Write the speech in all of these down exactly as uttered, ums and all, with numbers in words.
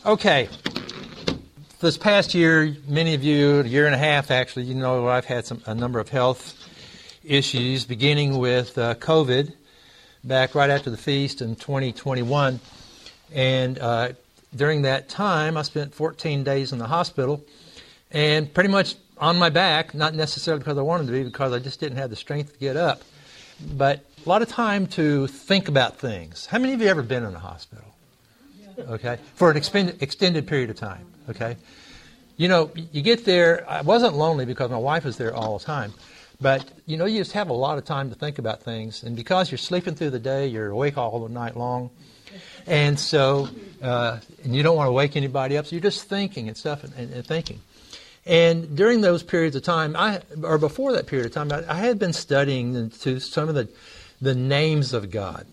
Okay. This past year, many of you, a year and a half actually, you know I've had some a number of health issues, beginning with uh, COVID, back right after the feast in twenty twenty-one. And uh, during that time, I spent fourteen days in the hospital, and pretty much on my back, not necessarily because I wanted to be, because I just didn't have the strength to get up, but a lot of time to think about things. How many of you ever been in a hospital? Okay, for an extended, extended period of time, okay? You know, you get there, I wasn't lonely because my wife was there all the time, but, you know, you just have a lot of time to think about things, and because you're sleeping through the day, you're awake all the night long, and so, uh, and you don't want to wake anybody up, so you're just thinking and stuff and, and, and thinking. And during those periods of time, I or before that period of time, I, I had been studying to some of the, the names of God,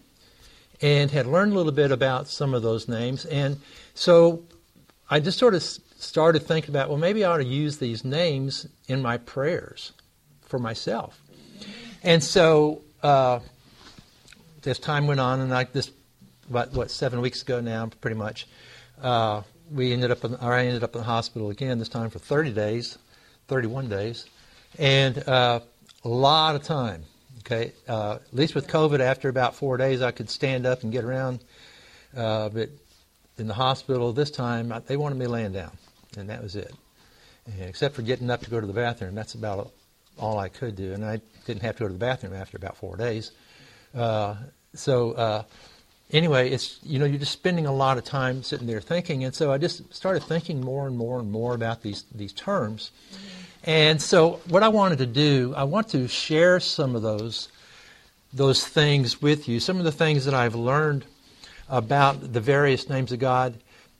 and had learned a little bit about some of those names. And so I just sort of started thinking about, well, maybe I ought to use these names in my prayers for myself. And so uh, as time went on, and like this, about, what, seven weeks ago now, pretty much, uh, we ended up, in, or I ended up in the hospital again, this time for thirty days, thirty-one days, and uh, a lot of time. Okay, uh, at least with COVID, after about four days, I could stand up and get around. Uh, but in the hospital this time, I, they wanted me laying down, and that was it. And except for getting up to go to the bathroom, that's about all I could do. And I didn't have to go to the bathroom after about four days. Uh, so uh, anyway, it's you know you're just spending a lot of time sitting there thinking, and so I just started thinking more and more and more about these these terms. And so what I wanted to do, I want to share some of those those things with you, some of the things that I've learned about the various names of God.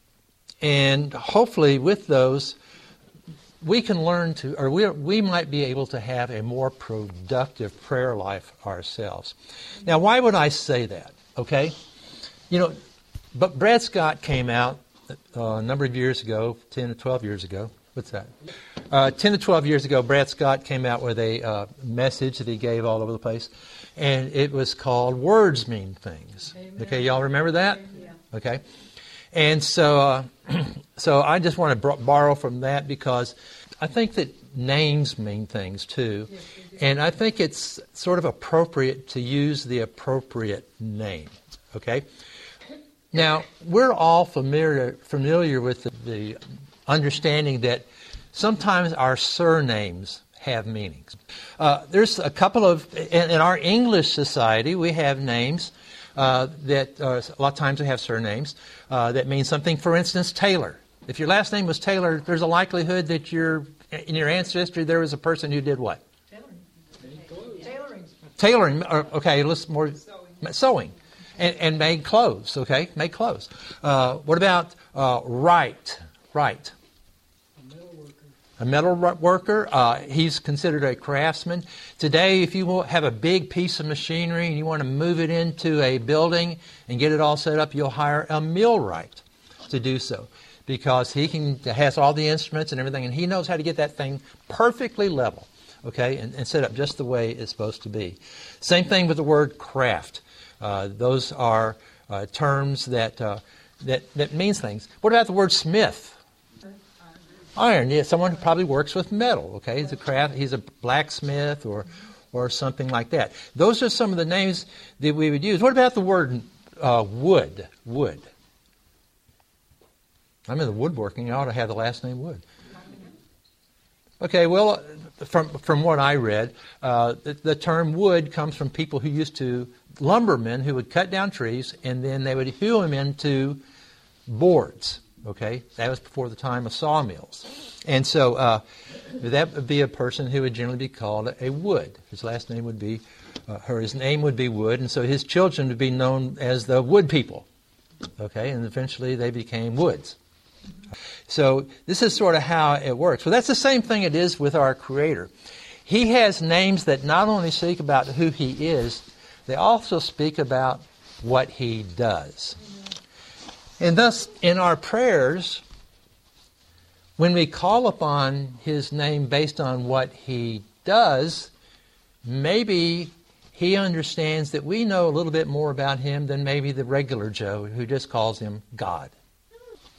And hopefully with those, we can learn to, or we, we might be able to have a more productive prayer life ourselves. Now, why would I say that? Okay? You know, but Brad Scott came out uh, a number of years ago, ten to twelve years ago. What's that? Uh, ten to twelve years ago, Brad Scott came out with a uh, message that he gave all over the place, and it was called Words Mean Things. Amen. Okay, y'all remember that? Yeah. Okay. And so uh, so I just want to br- borrow from that because I think that names mean things too, yes, and I think it's sort of appropriate to use the appropriate name. Okay? Now, we're all familiar familiar with the, the understanding that sometimes our surnames have meanings. Uh, there's a couple of, in, in our English society, we have names uh, that, uh, a lot of times we have surnames uh, that mean something. For instance, Taylor. If your last name was Taylor, there's a likelihood that you're, in your ancestry there was a person who did what? Tailoring. Tailoring. Tailoring. Or, okay, let's more sewing. Sewing. And, and made clothes. Okay, made clothes. Uh, what about uh, Wright? Wright. A metal worker, uh, he's considered a craftsman. Today, if you have a big piece of machinery and you want to move it into a building and get it all set up, you'll hire a millwright to do so because he can has all the instruments and everything, and he knows how to get that thing perfectly level, okay, and, and set up just the way it's supposed to be. Same thing with the word craft. Uh, those are uh, terms that uh, that that means things. What about the word smith? Iron, yeah, someone who probably works with metal, okay? He's a craft, he's a blacksmith or or something like that. Those are some of the names that we would use. What about the word uh, wood? Wood. I'm in the woodworking. I ought to have the last name Wood. Okay, well, from from what I read, uh, the, the term wood comes from people who used to, lumbermen who would cut down trees and then they would hew them into boards. Okay, that was before the time of sawmills. And so uh, that would be a person who would generally be called a Wood. His last name would be, uh, or his name would be Wood, and so his children would be known as the Wood people. Okay, and eventually they became Woods. So this is sort of how it works. Well, that's the same thing it is with our Creator. He has names that not only speak about who He is, they also speak about what He does. And thus, in our prayers, when we call upon His name based on what He does, maybe He understands that we know a little bit more about Him than maybe the regular Joe who just calls Him God.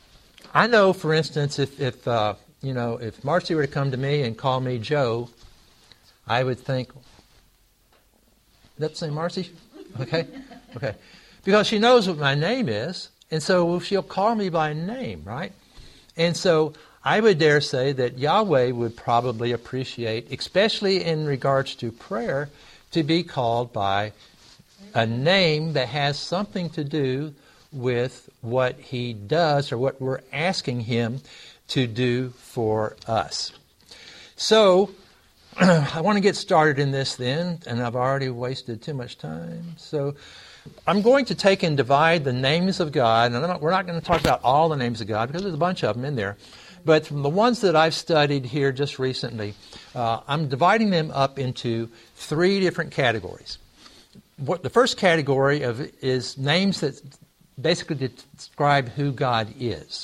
I know, for instance, if, if uh, you know, if Marcy were to come to me and call me Joe, I would think, that's the same Marcy? Okay, okay. Because she knows what my name is, and so she'll call me by name, right? And so I would dare say that Yahweh would probably appreciate, especially in regards to prayer, to be called by a name that has something to do with what he does or what we're asking him to do for us. So, I want to get started in this then, and I've already wasted too much time. So, I'm going to take and divide the names of God, and I'm not, we're not going to talk about all the names of God because there's a bunch of them in there. But from the ones that I've studied here just recently, uh, I'm dividing them up into three different categories. What the first category of is names that basically describe who God is.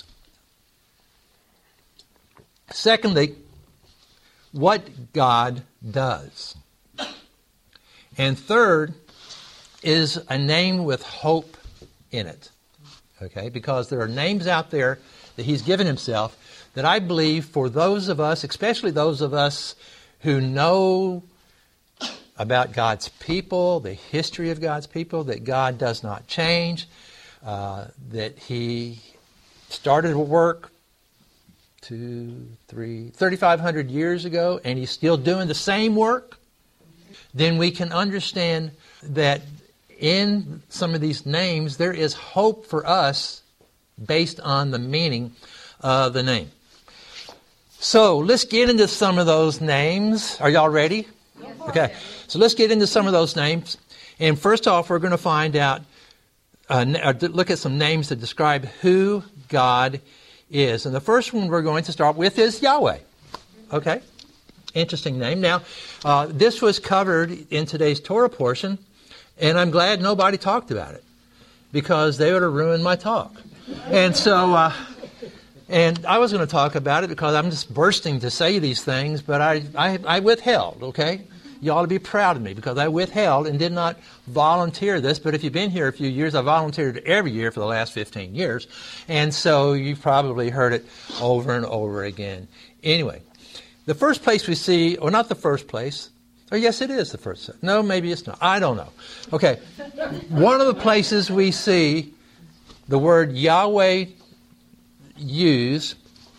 Secondly, what God does. And third is a name with hope in it. Okay, because there are names out there that he's given himself that I believe for those of us, especially those of us who know about God's people, the history of God's people, that God does not change, uh, that he started a work two, three, thirty-five hundred years ago, and he's still doing the same work, then we can understand that in some of these names there is hope for us based on the meaning of the name. So let's get into some of those names. Are y'all ready? Yes. Okay. So let's get into some of those names. And first off, we're going to find out, uh, look at some names that describe who God is. And the first one we're going to start with is Yahweh. Okay. Interesting name. Now, uh, this was covered in today's Torah portion, and I'm glad nobody talked about it because they would have ruined my talk. And so... Uh, And I was going to talk about it because I'm just bursting to say these things, but I, I, I withheld, okay? You ought to be proud of me because I withheld and did not volunteer this. But if you've been here a few years, I volunteered every year for the last fifteen years. And so you've probably heard it over and over again. Anyway, the first place we see, or not the first place, or yes, it is the first. No, maybe it's not. I don't know. Okay, one of the places we see the word Yahweh use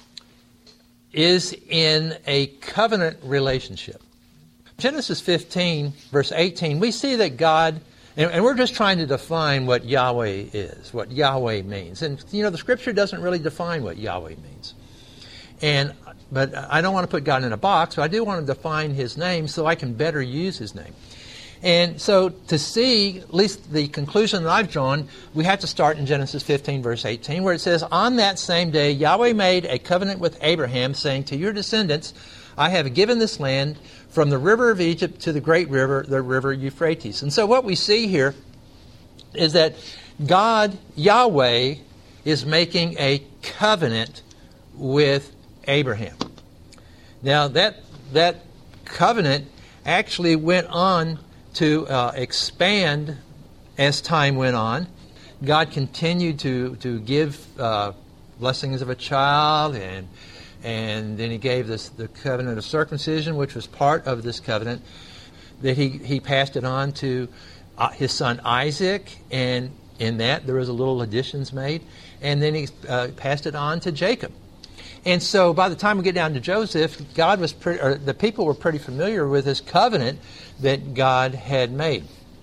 is in a covenant relationship. Genesis fifteen, verse eighteen, we see that God, and, and we're just trying to define what Yahweh is, what Yahweh means. And, you know, the Scripture doesn't really define what Yahweh means. And But I don't want to put God in a box, but I do want to define his name so I can better use his name. And so to see, at least the conclusion that I've drawn, we have to start in Genesis fifteen, verse eighteen, where it says, "On that same day, Yahweh made a covenant with Abraham, saying, to your descendants, I have given this land from the river of Egypt to the great river, the river Euphrates." And so what we see here is that God, Yahweh, is making a covenant with Abraham. Now, that, that covenant actually went on to uh, expand as time went on. God continued to to give uh, blessings of a child, and and then he gave this the covenant of circumcision, which was part of this covenant. That he he passed it on to uh, his son Isaac, and in that there was a little additions made, and then he uh, passed it on to Jacob. And so by the time we get down to Joseph, God was pretty, or the people were pretty familiar with this covenant that God had made.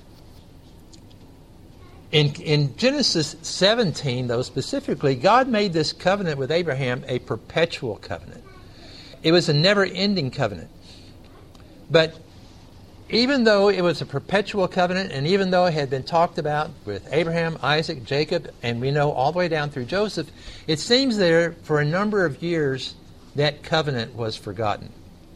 In, in Genesis seventeen, though, specifically, God made this covenant with Abraham a perpetual covenant. It was a never-ending covenant. But even though it was a perpetual covenant, and even though it had been talked about with Abraham, Isaac, Jacob, and we know all the way down through Joseph, it seems there for a number of years that covenant was forgotten.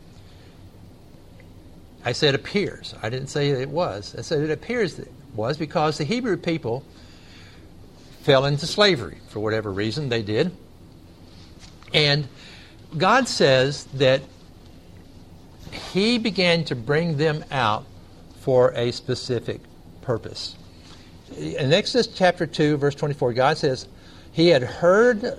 I said appears. I didn't say it was. I said it appears that it was because the Hebrew people fell into slavery for whatever reason they did. And God says that he began to bring them out for a specific purpose. In Exodus chapter two, verse twenty-four, God says he had heard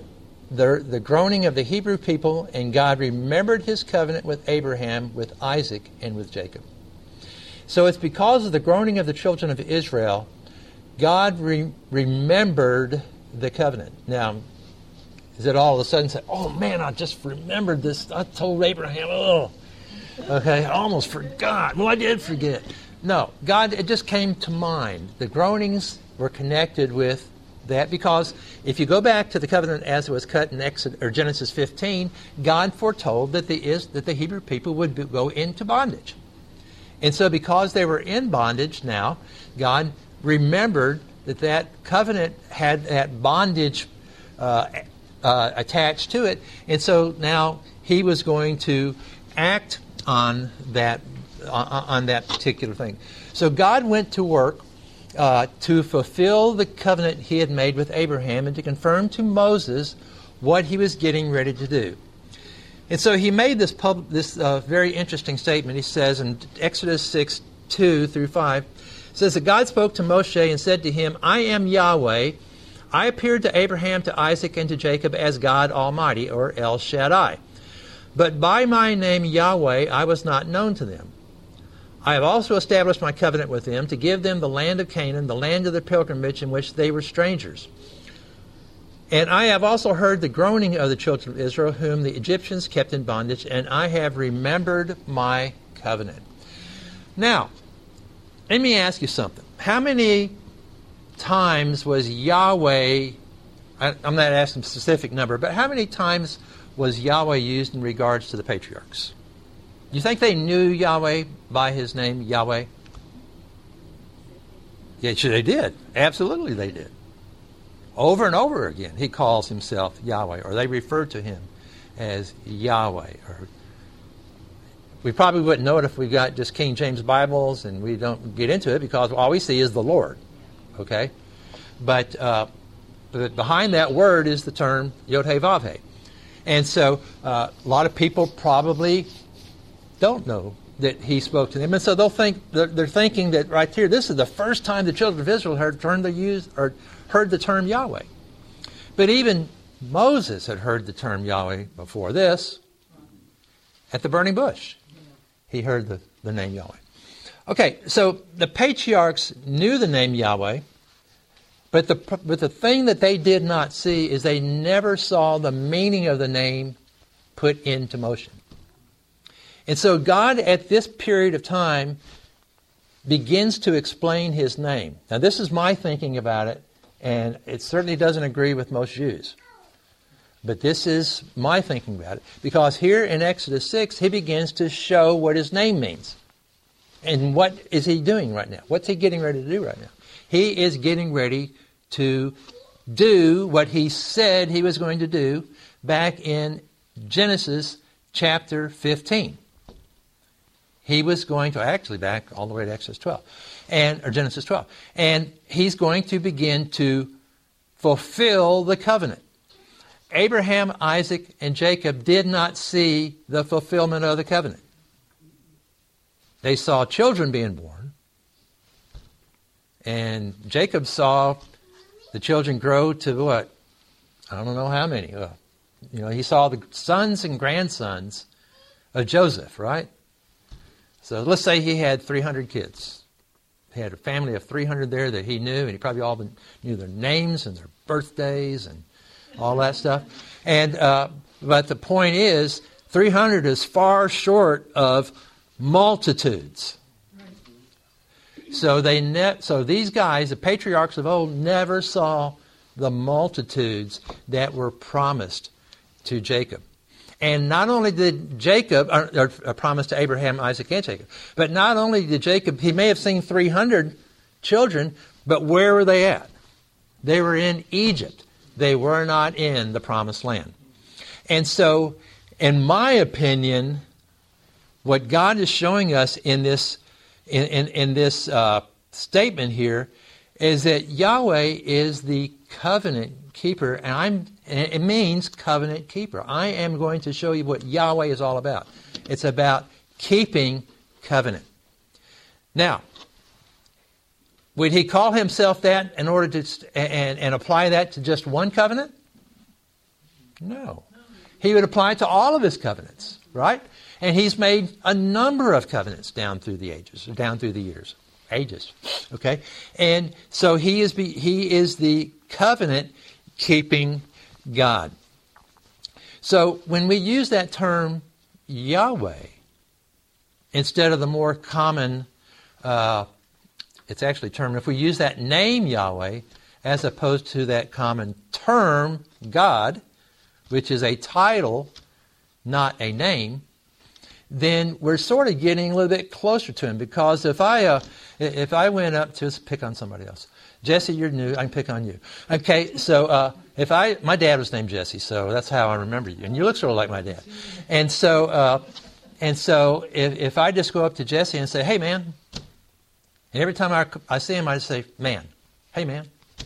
the, the groaning of the Hebrew people, and God remembered his covenant with Abraham, with Isaac, and with Jacob. So it's because of the groaning of the children of Israel, God re- remembered the covenant. Now, is it all of a sudden say, oh man, I just remembered this. I told Abraham, oh, okay, I almost forgot. Well, I did forget. No, God, it just came to mind. The groanings were connected with that, because if you go back to the covenant as it was cut in Exodus, or Genesis fifteen, God foretold that the, is, that the Hebrew people would be, go into bondage. And so because they were in bondage now, God remembered that that covenant had that bondage uh, uh, attached to it. And so now he was going to act on that on, on that particular thing. So God went to work uh, to fulfill the covenant he had made with Abraham and to confirm to Moses what he was getting ready to do. And so he made this pub, this uh, very interesting statement. He says in Exodus six, two through five, says that God spoke to Moshe and said to him, I am Yahweh. I appeared to Abraham, to Isaac, and to Jacob as God Almighty, or El Shaddai. But by my name Yahweh I was not known to them. I have also established my covenant with them to give them the land of Canaan, the land of the pilgrimage in which they were strangers. And I have also heard the groaning of the children of Israel, whom the Egyptians kept in bondage, and I have remembered my covenant. Now, let me ask you something. How many times was Yahweh, I'm not asking a specific number, but how many times was Yahweh used in regards to the patriarchs? You think they knew Yahweh by his name, Yahweh? Yeah, sure they did. Absolutely they did. Over and over again, he calls himself Yahweh, or they refer to him as Yahweh. Or we probably wouldn't know it if we got just King James Bibles and we don't get into it, because all we see is the Lord. Okay? But, uh, but behind that word is the term Yod-Heh-Vav-Heh. And so uh, a lot of people probably don't know that he spoke to them. And so they'll think, they're, they're thinking that right here, this is the first time the children of Israel heard, turned the use, or heard the term Yahweh. But even Moses had heard the term Yahweh before this at the burning bush. He heard the, the name Yahweh. Okay, so the patriarchs knew the name Yahweh, but the, but the thing that they did not see is they never saw the meaning of the name put into motion. And so God, at this period of time, begins to explain his name. Now, this is my thinking about it, and it certainly doesn't agree with most Jews. But this is my thinking about it. Because here in Exodus six, he begins to show what his name means. And what is he doing right now? What's he getting ready to do right now? He is getting ready to do what he said he was going to do back in Genesis chapter fifteen. He was going to, actually back all the way to Exodus twelve, and or Genesis twelve. And he's going to begin to fulfill the covenant. Abraham, Isaac, and Jacob did not see the fulfillment of the covenant. They saw children being born. And Jacob saw the children grow to what? I don't know how many. Uh, you know, he saw the sons and grandsons of Joseph, right? So let's say he had three hundred kids. He had a family of three hundred there that he knew, and he probably all knew their names and their birthdays and all that stuff. And uh, but the point is, three hundred is far short of multitudes. So they ne- so these guys, the patriarchs of old, never saw the multitudes that were promised to Jacob. And not only did Jacob, or, or, or promised to Abraham, Isaac, and Jacob, but not only did Jacob, he may have seen three hundred children, but where were they at? They were in Egypt. They were not in the promised land. And so, in my opinion, what God is showing us in this in, in, in this uh, statement here is that Yahweh is the covenant keeper, and I'm and it means covenant keeper. I am going to show you what Yahweh is all about. It's about keeping covenant. Now, would he call himself that in order to and, and apply that to just one covenant? No. He would apply it to all of his covenants, right? And he's made a number of covenants down through the ages, or down through the years, ages, okay? And so he is, be, he is the covenant-keeping God. So when we use that term Yahweh, instead of the more common, uh, it's actually termed, if we use that name Yahweh, as opposed to that common term God, which is a title, not a name, then we're sort of getting a little bit closer to him. Because if I uh, if I went up to, let's pick on somebody else. Jesse, you're new. I can pick on you. Okay, so uh, if I, my dad was named Jesse, so that's how I remember you. And you look sort of like my dad. And so, uh, and so if, if I just go up to Jesse and say, hey, man, and every time I, I see him, I just say, man, hey, man.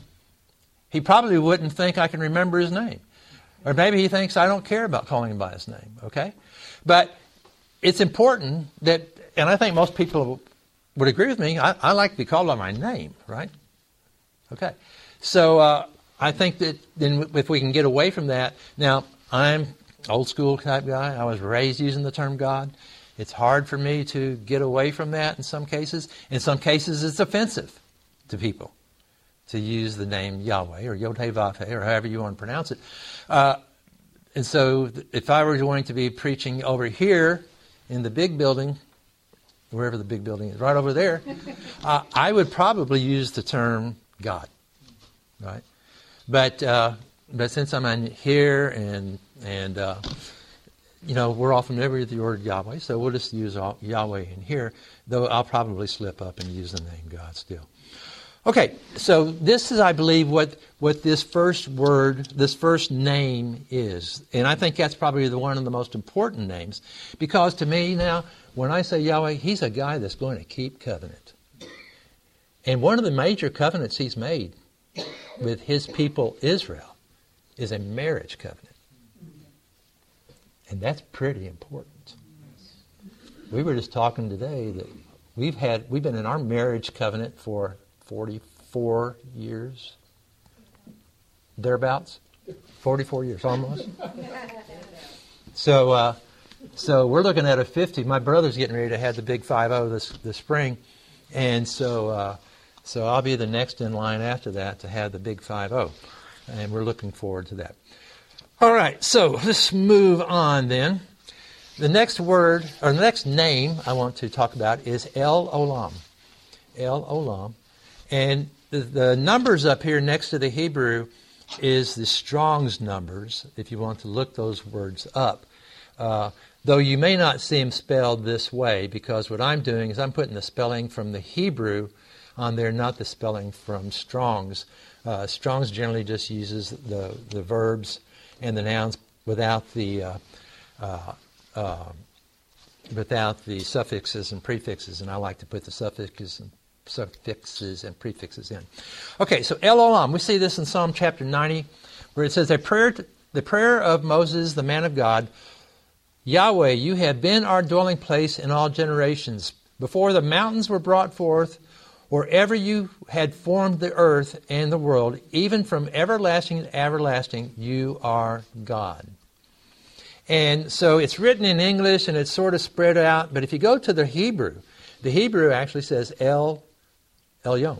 He probably wouldn't think I can remember his name. Or maybe he thinks I don't care about calling him by his name, okay? But it's important that, and I think most people would agree with me, I, I like to be called by my name, right? Okay. So uh, I think that then if we can get away from that, now I'm old school type guy. I was raised using the term God. It's hard for me to get away from that in some cases. In some cases it's offensive to people to use the name Yahweh or Yod-Heh-Vav-Heh or however you want to pronounce it. Uh, and so if I were going to be preaching over here in the big building, wherever the big building is, right over there, uh, I would probably use the term God, right? But uh, but since I'm in here and and uh, you know we're all familiar with the word Yahweh, so we'll just use all, Yahweh in here. Though I'll probably slip up and use the name God still. Okay, so this is, I believe, what what this first word, this first name is, and I think that's probably the one of the most important names, because to me now, when I say Yahweh, He's a guy that's going to keep covenant. And one of the major covenants He's made with His people Israel is a marriage covenant. And that's pretty important. We were just talking today that we've had we've been in our marriage covenant for forty-four years, thereabouts, forty-four years almost. So, uh, so we're looking at a fifty. My brother's getting ready to have the big five oh this this spring, and so uh, so I'll be the next in line after that to have the big five oh, and we're looking forward to that. All right, so let's move on then. The next word or the next name I want to talk about is El Olam. El Olam. And the, the numbers up here next to the Hebrew is the Strong's numbers, if you want to look those words up. Uh, though you may not see them spelled this way, because what I'm doing is I'm putting the spelling from the Hebrew on there, not the spelling from Strong's. Uh, Strong's generally just uses the, the verbs and the nouns without the uh, uh, uh, without the suffixes and prefixes, and I like to put the suffixes and suffixes and prefixes in. Okay, so El Olam. We see this in Psalm chapter ninety, where it says, "The prayer, the prayer of Moses, the man of God, Yahweh, you have been our dwelling place in all generations. Before the mountains were brought forth, or ever you had formed the earth and the world, even from everlasting to everlasting, you are God." And so it's written in English and it's sort of spread out, but if you go to the Hebrew, the Hebrew actually says El Elyon.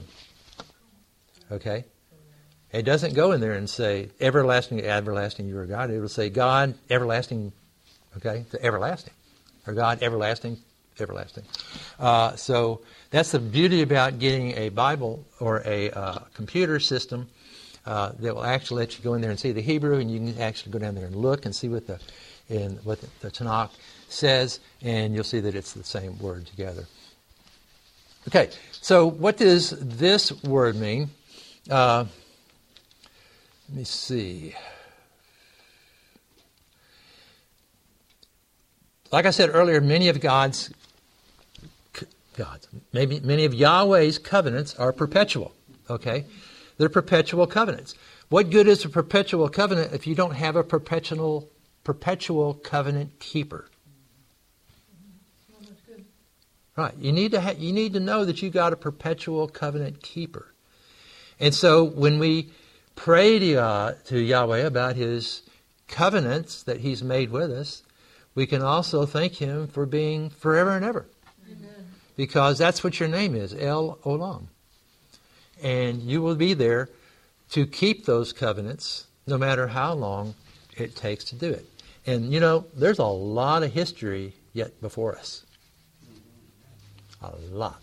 Okay? It doesn't go in there and say everlasting to everlasting you are God. It will say God everlasting, okay, to everlasting. Or God everlasting, everlasting. Uh, so that's the beauty about getting a Bible or a uh, computer system uh, that will actually let you go in there and see the Hebrew, and you can actually go down there and look and see what the in what the, the Tanakh says, and you'll see that it's the same word together. Okay, so what does this word mean? Uh, let me see. Like I said earlier, many of God's God's maybe many of Yahweh's covenants are perpetual. Okay, they're perpetual covenants. What good is a perpetual covenant if you don't have a perpetual perpetual covenant keeper? Right. You need to ha- you need to know that you got a perpetual covenant keeper. And so when we pray to, uh, to Yahweh about His covenants that he's made with us, we can also thank him for being forever and ever. Amen. Because that's what your name is, El Olam. And you will be there to keep those covenants no matter how long it takes to do it. And, you know, there's a lot of history yet before us. A lot.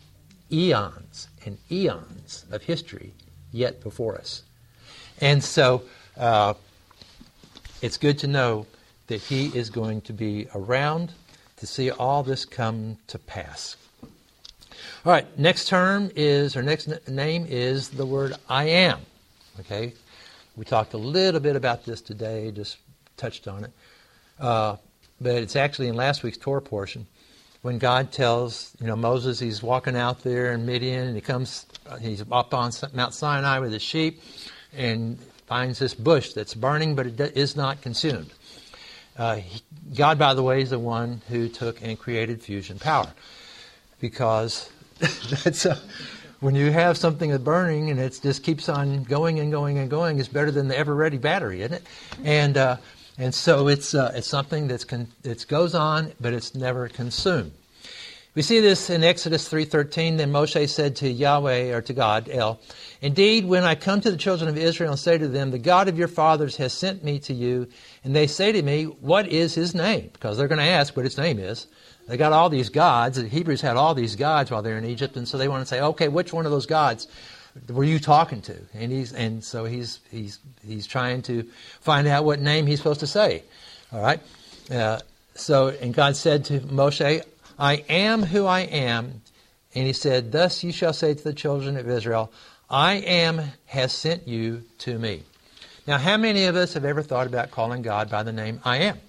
Eons and eons of history yet before us. And so uh, it's good to know that he is going to be around to see all this come to pass. All right, next term is, or next n- name is the word I am. Okay, we talked a little bit about this today, just touched on it. Uh, but it's actually in last week's Torah portion when God tells, you know, Moses, he's walking out there in Midian and he comes, he's up on Mount Sinai with his sheep and finds this bush that's burning, but it is not consumed. Uh, he, God, by the way, is the one who took and created fusion power, because that's a, when you have something that's burning and it just keeps on going and going and going, it's better than the ever-ready battery, isn't it? And uh, and so it's uh, it's something that's con- it goes on, but it's never consumed. We see this in Exodus three thirteen. Then Moshe said to Yahweh, or to God, El, indeed, when I come to the children of Israel and say to them, the God of your fathers has sent me to you, and they say to me, what is his name? Because they're going to ask what his name is. They got all these gods. The Hebrews had all these gods while they were in Egypt, and so they want to say, okay, which one of those gods were you talking to? And he's and so he's he's he's trying to find out what name he's supposed to say. All right. Uh, so and God said to Moshe, I am who I am. And he said, thus you shall say to the children of Israel, I am has sent you to me. Now, how many of us have ever thought about calling God by the name I am?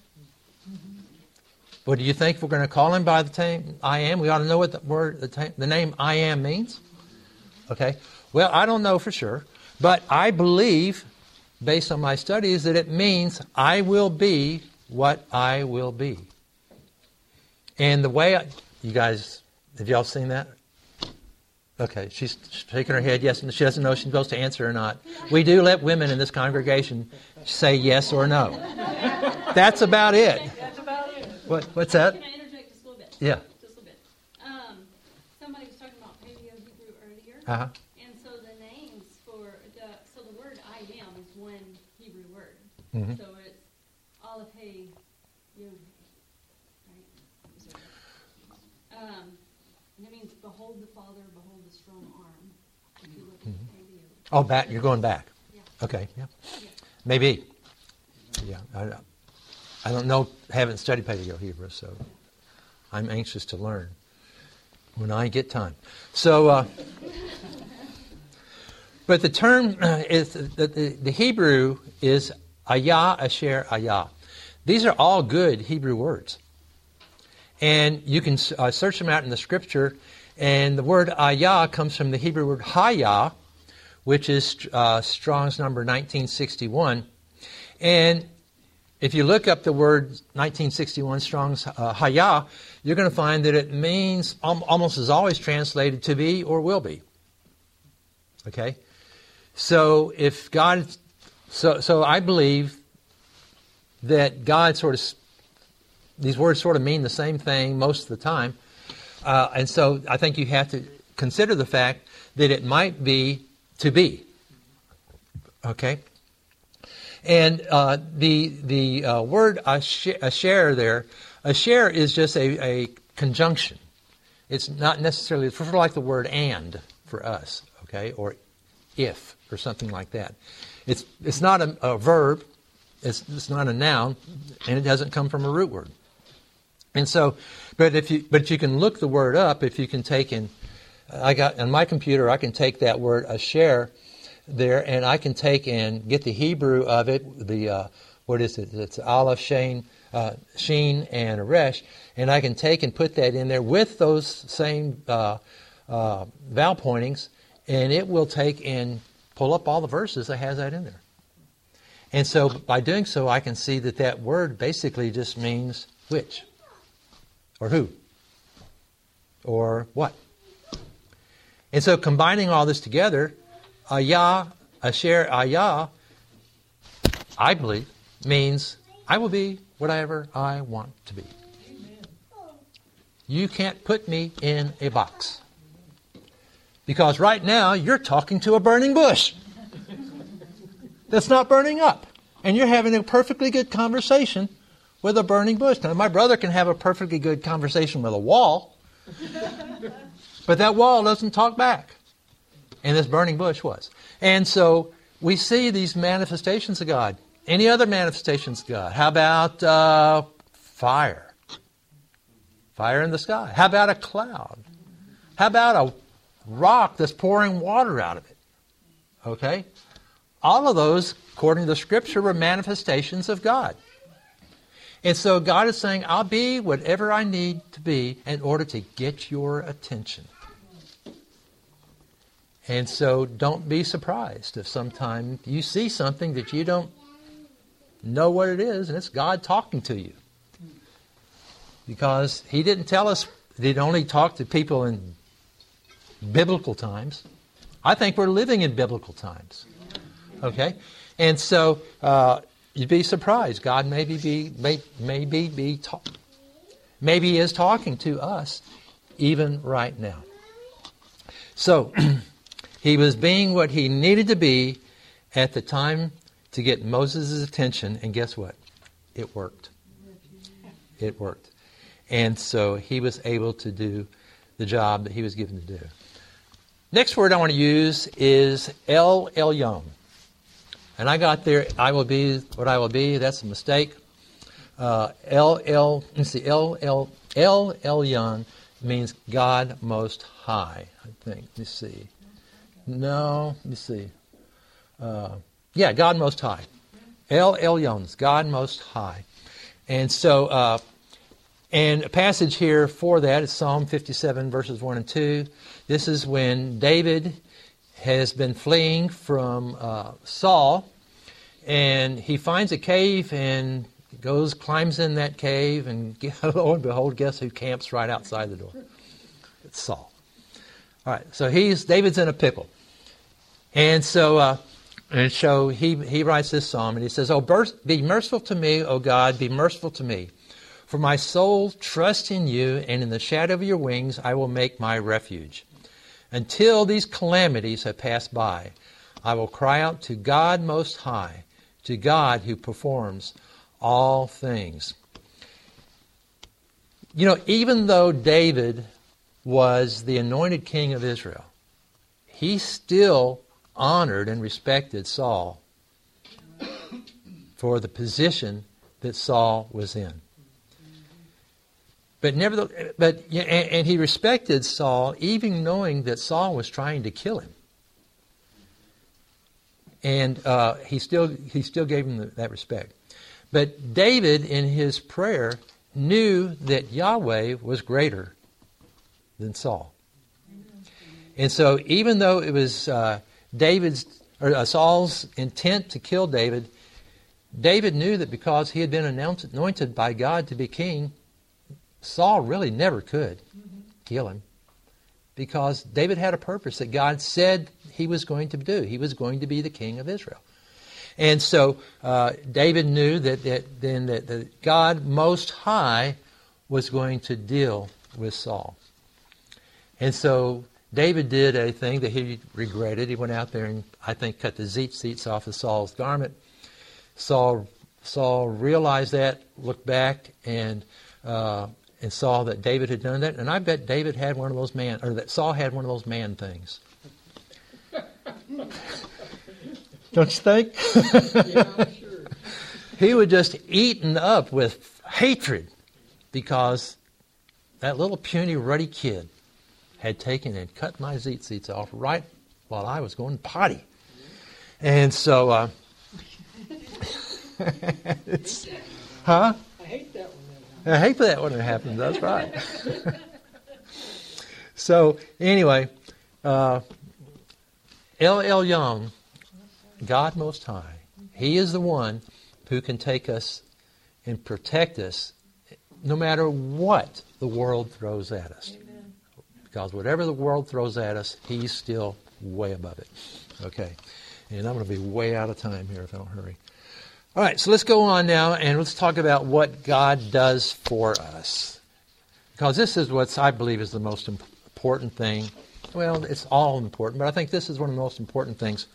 Well, do you think we're going to call him by the name I am? We ought to know what the word, the, t- the name I am means. Okay. Well, I don't know for sure, but I believe, based on my studies, that it means I will be what I will be. And the way I, you guys, have y'all seen that? Okay, she's shaking her head yes, and she doesn't know if she's supposed to answer or not. We do let women in this congregation say yes or no. That's about it. That's about it. What, what's that? Can I interject just a little bit? Yeah. Just a little bit. Um, somebody was talking about Paleo Hebrew earlier. Uh-huh. And so the names for the, so the word I am is one Hebrew word. Mm-hmm. So it's Aleph Hey Yod. Right? Um, and it means behold the Father, behold the strong arm. If you look at Mm-hmm. Paleo. Oh, back. You're going back. Yeah. Okay. Yeah. Yeah. Maybe. Yeah. I, I don't know. Haven't studied Paleo Hebrew, so I'm anxious to learn when I get time. So, uh, but the term uh, is the, the, the Hebrew is ayah, asher, ayah. These are all good Hebrew words, and you can uh, search them out in the Scripture. And the word ayah comes from the Hebrew word hayah, which is uh, Strong's number nineteen sixty-one. And if you look up the word nineteen sixty-one Strong's uh, hayah, you're going to find that it means um, almost as always translated to be or will be. Okay, so if God, so so I believe that God sort of, these words sort of mean the same thing most of the time. Uh, and so I think you have to consider the fact that it might be to be. Okay? And uh, the the uh, word asher there, asher is just a, a conjunction. It's not necessarily, it's sort of like the word and for us, okay? Or if, or something like that. It's it's not a, a verb. It's, it's not a noun, and it doesn't come from a root word. And so, but if you but you can look the word up. If you can take in, I got on my computer, I can take that word asher there, and I can take and get the Hebrew of it. The uh, what is it? It's Aleph, Shin, uh, Sheen, and Resh, and I can take and put that in there with those same uh, uh, vowel pointings, and it will take and pull up all the verses that has that in there. And so by doing so, I can see that that word basically just means which, or who, or what. And so combining all this together, ayah, asher, ayah, I believe, means I will be whatever I want to be. You can't put me in a box. Because right now, you're talking to a burning bush that's not burning up. And you're having a perfectly good conversation with a burning bush. Now, my brother can have a perfectly good conversation with a wall, but that wall doesn't talk back. And this burning bush was. And so we see these manifestations of God. Any other manifestations of God? How about uh, fire? Fire in the sky. How about a cloud? How about a rock that's pouring water out of it? Okay? All of those, according to the Scripture, were manifestations of God. And so God is saying, I'll be whatever I need to be in order to get your attention. And so don't be surprised if sometime you see something that you don't know what it is, and it's God talking to you. Because He didn't tell us that He'd only talk to people in biblical times. I think we're living in biblical times. Okay? And so uh, you'd be surprised. God maybe be may, maybe be ta- maybe He is talking to us even right now. So He was being what He needed to be at the time to get Moses' attention, and guess what? It worked. It worked. And so he was able to do the job that he was given to do. Next word I want to use is El Elyon. And I got there, I will be what I will be. That's a mistake. Uh, El El, let's see, El El El Elyon means God Most High. I think. Let me see. No, let me see. Uh, yeah, God Most High. El Elyon is God Most High. And so, uh, and a passage here for that is Psalm fifty-seven, verses one and two. This is when David has been fleeing from uh, Saul, and he finds a cave and goes, climbs in that cave, and lo and behold, guess who camps right outside the door? It's Saul. All right, so he's David's in a pickle, and so uh, and so he he writes this psalm, and he says, "Oh, be merciful to me, O God, be merciful to me. For my soul trusts in you, and in the shadow of your wings I will make my refuge. Until these calamities have passed by, I will cry out to God Most High, to God who performs all things." You know, even though David was the anointed king of Israel, he still honored and respected Saul for the position that Saul was in. But never, but and, and he respected Saul, even knowing that Saul was trying to kill him. And uh, he still he still gave him the, that respect. But David, in his prayer, knew that Yahweh was greater than Saul. And so, even though it was uh, David's or uh, Saul's intent to kill David, David knew that because he had been announced, anointed by God to be king, Saul really never could mm-hmm. kill him, because David had a purpose that God said he was going to do. He was going to be the king of Israel. And so uh, David knew that, that then that, that God Most High was going to deal with Saul. And so David did a thing that he regretted. He went out there and, I think, cut the tzitzits off of Saul's garment. Saul, Saul realized that, looked back, and uh, and saw that David had done that. And I bet David had one of those man, or that Saul had one of those man things. Don't you think? Yeah, sure. He was just eaten up with hatred because that little puny ruddy kid had taken and cut my tzitzits off right while I was going potty. And so, uh, it's, huh? I hate that one. I hate that when it happens. That's right. So, anyway, uh, El Elyon, God Most High, He is the one who can take us and protect us no matter what the world throws at us. Amen. Because whatever the world throws at us, He's still way above it. Okay. And I'm going to be way out of time here if I don't hurry. All right, so let's go on now and let's talk about what God does for us. Because this is what I believe is the most important thing. Well, it's all important, but I think this is one of the most important things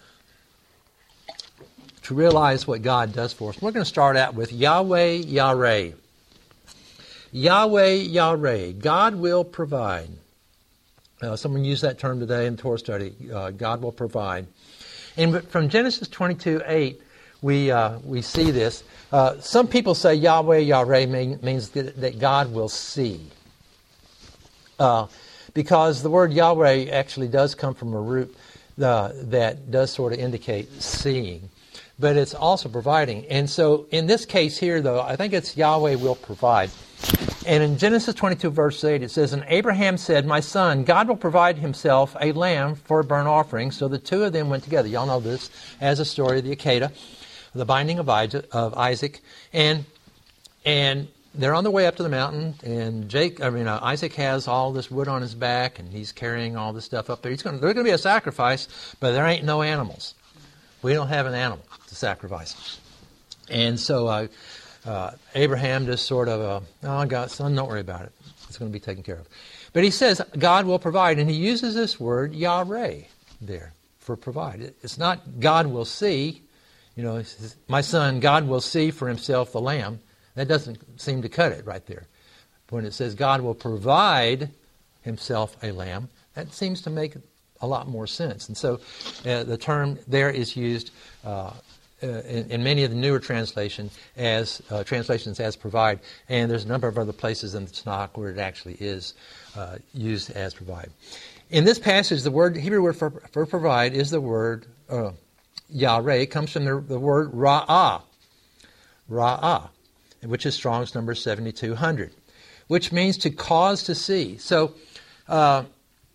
to realize what God does for us. We're going to start out with Yahweh Yireh. Yahweh Yireh. God will provide. Uh, someone used that term today in the Torah study. Uh, God will provide. And from Genesis twenty-two eight, we uh, we see this. Uh, some people say Yahweh Yireh mean, means that, that God will see. Uh, because the word Yahweh actually does come from a root uh, that does sort of indicate seeing. But it's also providing. And so in this case here, though, I think it's Yahweh will provide. And in Genesis twenty-two, verse eight, it says, "And Abraham said, My son, God will provide himself a lamb for a burnt offering." So the two of them went together. Y'all know this as a story of the Akedah, the binding of Isaac. And and they're on the way up to the mountain, and Jake, I mean, uh, Isaac has all this wood on his back, and he's carrying all this stuff up there. He's going. There's going to be a sacrifice, but there ain't no animals. We don't have an animal to sacrifice. And so uh, uh, Abraham just sort of, uh, oh, God, son, don't worry about it. It's going to be taken care of. But he says God will provide, and he uses this word Yireh there for provide. It's not God will see. You know, he says, my son, God will see for himself the lamb. That doesn't seem to cut it right there. When it says God will provide himself a lamb, that seems to make a lot more sense. And so uh, the term there is used uh, uh, in, in many of the newer translation as uh, translations as provide. And there's a number of other places in the Tanakh where it actually is uh, used as provide. In this passage, the word Hebrew word for, for provide is the word uh, Yireh. It comes from the, the word Ra'ah. Ra'ah, which is Strong's number seventy-two hundred, which means to cause to see. So uh,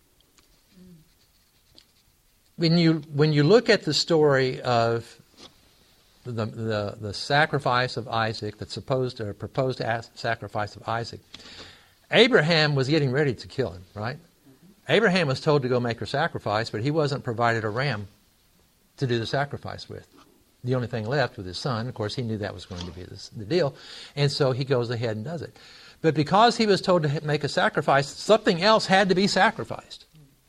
when you when you look at the story of the the, the sacrifice of Isaac, the supposed or proposed sacrifice of Isaac, Abraham was getting ready to kill him, right? Abraham was told to go make a sacrifice, but he wasn't provided a ram to do the sacrifice with. The only thing left with his son, of course, he knew that was going to be the, the deal, and so he goes ahead and does it. But because he was told to make a sacrifice, something else had to be sacrificed.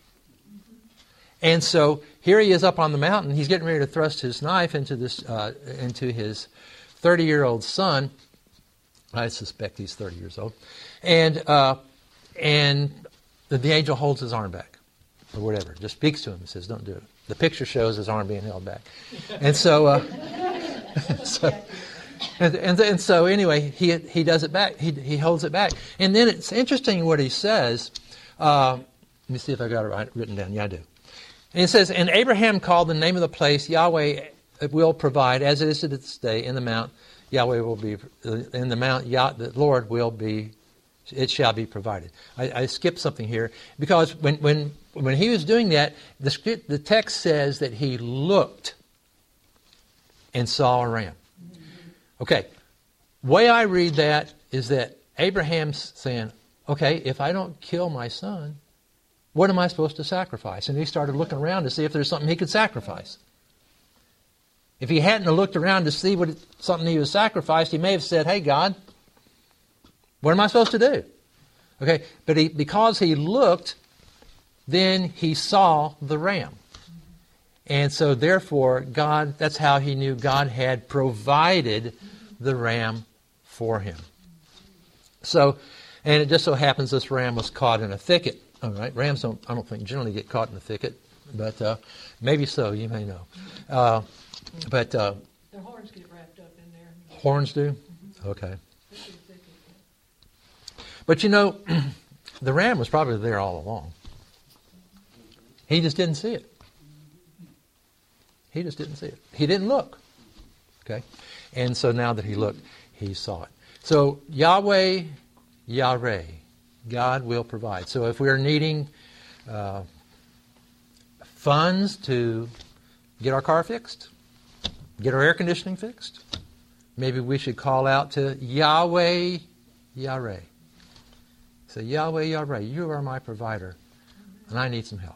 And so here he is up on the mountain. He's getting ready to thrust his knife into this uh, into his thirty-year-old son. I suspect he's thirty years old, and uh, and the, the angel holds his arm back, or whatever, just speaks to him and says, "Don't do it." The picture shows his arm being held back, and so, uh, so and, and and so anyway, he he does it back. He he holds it back, and then it's interesting what he says. Uh, let me see if I got it right written down. Yeah, I do. And it says, "And Abraham called the name of the place Yahweh will provide, as it is to this day in the mount. Yahweh will be in the mount. Yah, the Lord will be. It shall be provided." I, I skipped something here because when when when he was doing that, the script, the text says that he looked and saw a ram. Okay, way I read that is that Abraham's saying, "Okay, if I don't kill my son, what am I supposed to sacrifice?" And he started looking around to see if there's something he could sacrifice. If he hadn't looked around to see what it, something he was sacrificed, he may have said, "Hey, God, what am I supposed to do?" Okay, but he, because he looked, then he saw the ram. And so therefore, God, that's how he knew God had provided the ram for him. So, and it just so happens this ram was caught in a thicket. All right, rams don't, I don't think generally get caught in the thicket, but uh, maybe so, you may know. Uh, but uh, The horns get wrapped up in there. Horns do? Okay. But you know, the ram was probably there all along. He just didn't see it. He just didn't see it. He didn't look. Okay? And so now that he looked, he saw it. So Yahweh, Yireh, God will provide. So if we're needing uh, funds to get our car fixed, get our air conditioning fixed, maybe we should call out to Yahweh, Yireh. Say, Yahweh, Yireh, you are my provider, and I need some help.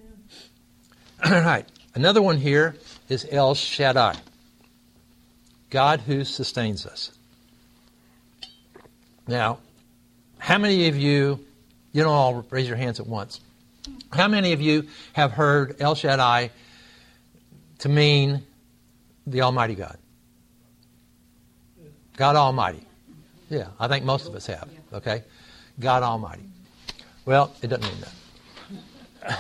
Amen. All right. Another one here is El Shaddai. God who sustains us. Now, how many of you, you don't all raise your hands at once, how many of you have heard El Shaddai to mean the Almighty God? God Almighty. Yeah, I think most of us have, okay? God Almighty. Well, it doesn't mean that.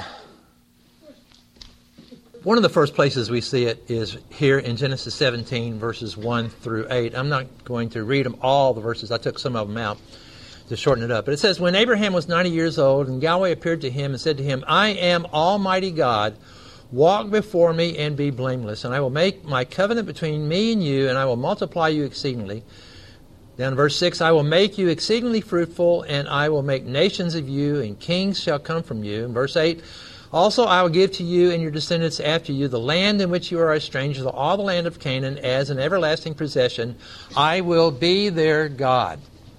One of the first places we see it is here in Genesis seventeen, verses one through eight. I'm not going to read them all, the verses. I took some of them out to shorten it up. But it says, when Abraham was ninety years old, and Yahweh appeared to him and said to him, I am Almighty God. Walk before me and be blameless, and I will make my covenant between me and you, and I will multiply you exceedingly. Down in verse six, I will make you exceedingly fruitful, and I will make nations of you, and kings shall come from you. In verse eight, also I will give to you and your descendants after you the land in which you are a stranger, all the land of Canaan, as an everlasting possession. I will be their God.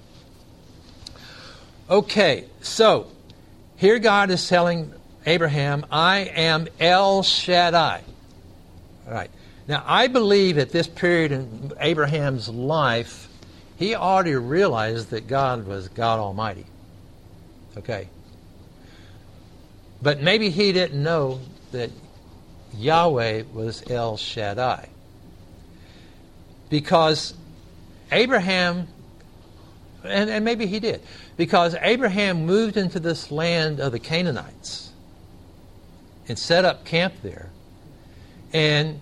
Okay, so here God is telling Abraham, I am El Shaddai. All right. Now, I believe at this period in Abraham's life, he already realized that God was God Almighty. Okay. But maybe he didn't know that Yahweh was El Shaddai. Because Abraham, and, and maybe he did, because Abraham moved into this land of the Canaanites and set up camp there. And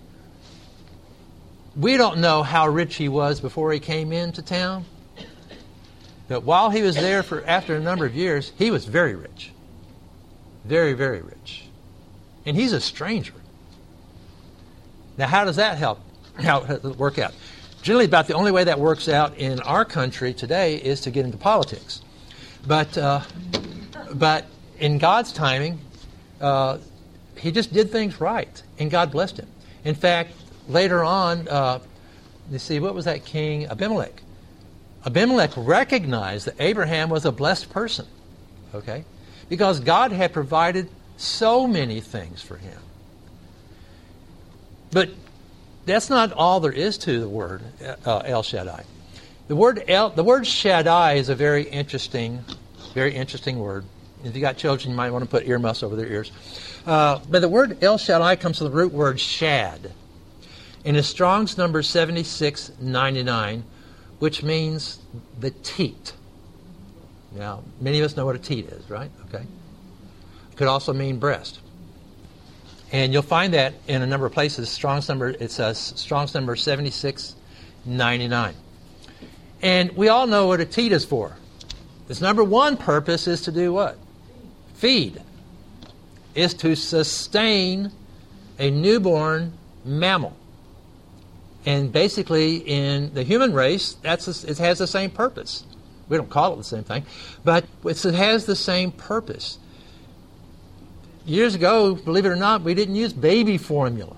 we don't know how rich he was before he came into town. But while he was there for after a number of years, he was very rich. Very, very rich. And he's a stranger. Now, how does that help? How does it work out? Generally, about the only way that works out in our country today is to get into politics. But uh, but in God's timing, uh, he just did things right, and God blessed him. In fact, later on, uh, you see, what was that king? Abimelech. Abimelech recognized that Abraham was a blessed person, okay? Because God had provided so many things for him. But that's not all there is to the word uh, El Shaddai. The word El, the word Shaddai is a very interesting, very interesting word. If you got children, you might want to put earmuffs over their ears. Uh, but the word El Shaddai comes from the root word shad. And it's Strong's number seventy-six ninety-nine, which means the teat. Now, many of us know what a teat is, right? Okay. It could also mean breast. And you'll find that in a number of places. Strong's number, it says Strong's number seventy-six ninety-nine. And we all know what a teat is for. Its number one purpose is to do what? Feed. Is to sustain a newborn mammal. And basically, in the human race, that's a, it has the same purpose. We don't call it the same thing, but it has the same purpose. Years ago, believe it or not, we didn't use baby formula.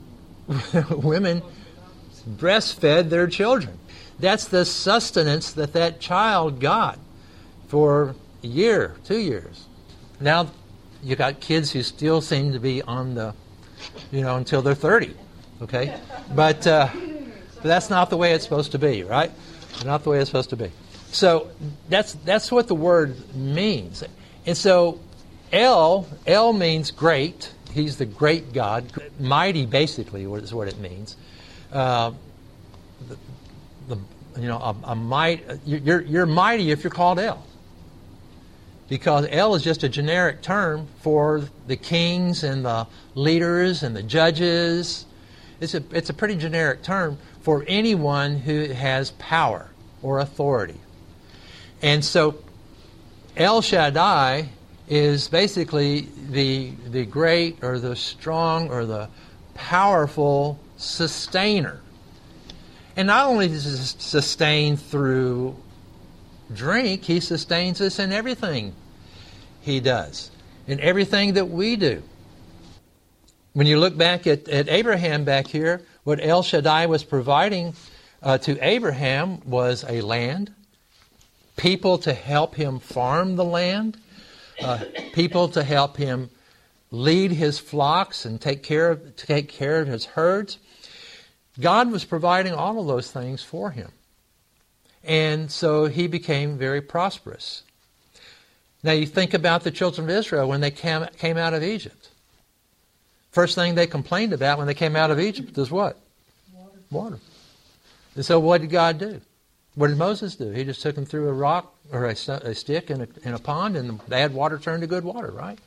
Women breastfed their children. That's the sustenance that that child got for a year, two years. Now, you got kids who still seem to be on the, you know, until they're thirty. Okay, but, uh, but that's not the way it's supposed to be, right? Not the way it's supposed to be. So that's that's what the word means. And so El, El means great. He's the great God. Mighty, basically, is what it means. Uh, the, the, you know, a, a might. You're you're mighty if you're called El. Because El is just a generic term for the kings and the leaders and the judges. It's a it's a pretty generic term for anyone who has power or authority. And so El Shaddai is basically the the great or the strong or the powerful sustainer. And not only does he sustain through drink, he sustains us in everything he does, in everything that we do. When you look back at, at Abraham back here, what El Shaddai was providing uh, to Abraham was a land, people to help him farm the land, uh, people to help him lead his flocks and take care of take care of his herds. God was providing all of those things for him. And so he became very prosperous. Now you think about the children of Israel when they came, came out of Egypt. First thing they complained about when they came out of Egypt was what? Water. Water. And so what did God do? What did Moses do? He just took them through a rock or a, a stick in a, in a pond, and the bad water turned to good water, right?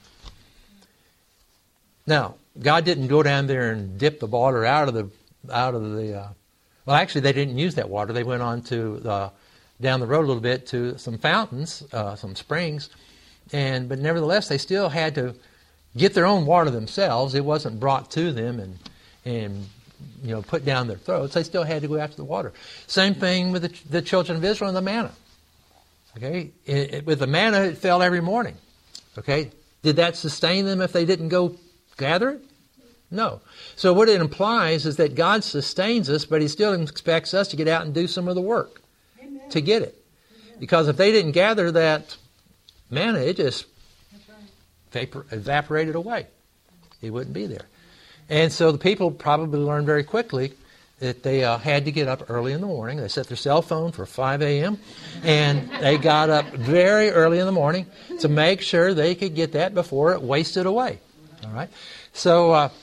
Now, God didn't go down there and dip the water out of the out of the. Uh, well, actually, they didn't use that water. They went on to uh, down the road a little bit to some fountains, uh, some springs, and but nevertheless, they still had to get their own water themselves. It wasn't brought to them and and you know put down their throats. They still had to go after the water. Same thing with the, the children of Israel and the manna. Okay, it, it, with the manna, it fell every morning. Okay, did that sustain them if they didn't go gather it? No. So what it implies is that God sustains us, but he still expects us to get out and do some of the work. Amen. To get it. Amen. Because if they didn't gather that manna, it just right. vapor, evaporated away. It wouldn't be there. And so the people probably learned very quickly that they uh, had to get up early in the morning. They set their cell phone for five a.m. and they got up very early in the morning to make sure they could get that before it wasted away. All right, so uh,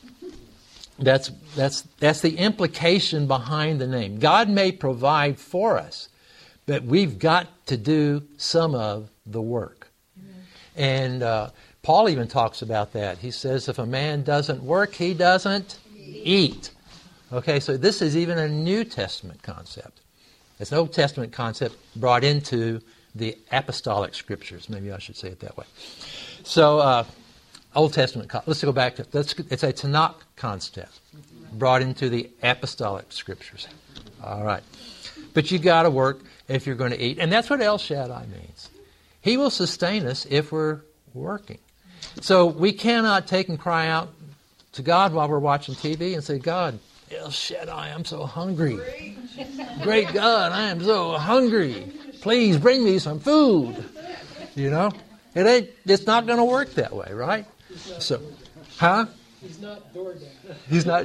that's that's that's the implication behind the name. God may provide for us, but we've got to do some of the work. Amen. And uh, Paul even talks about that. He says, if a man doesn't work, he doesn't eat. Okay, so this is even a New Testament concept. It's an Old Testament concept brought into the apostolic scriptures. Maybe I should say it that way. So. Uh, Old Testament, let's go back to, let's, it's a Tanakh concept brought into the apostolic scriptures. All right. But you got to work if you're going to eat. And that's what El Shaddai means. He will sustain us if we're working. So we cannot take and cry out to God while we're watching T V and say, God, El Shaddai, I'm so hungry. Great God, I am so hungry. Please bring me some food. You know? It ain't, it's not going to work that way, right? So, huh? He's not DoorDash. He's not.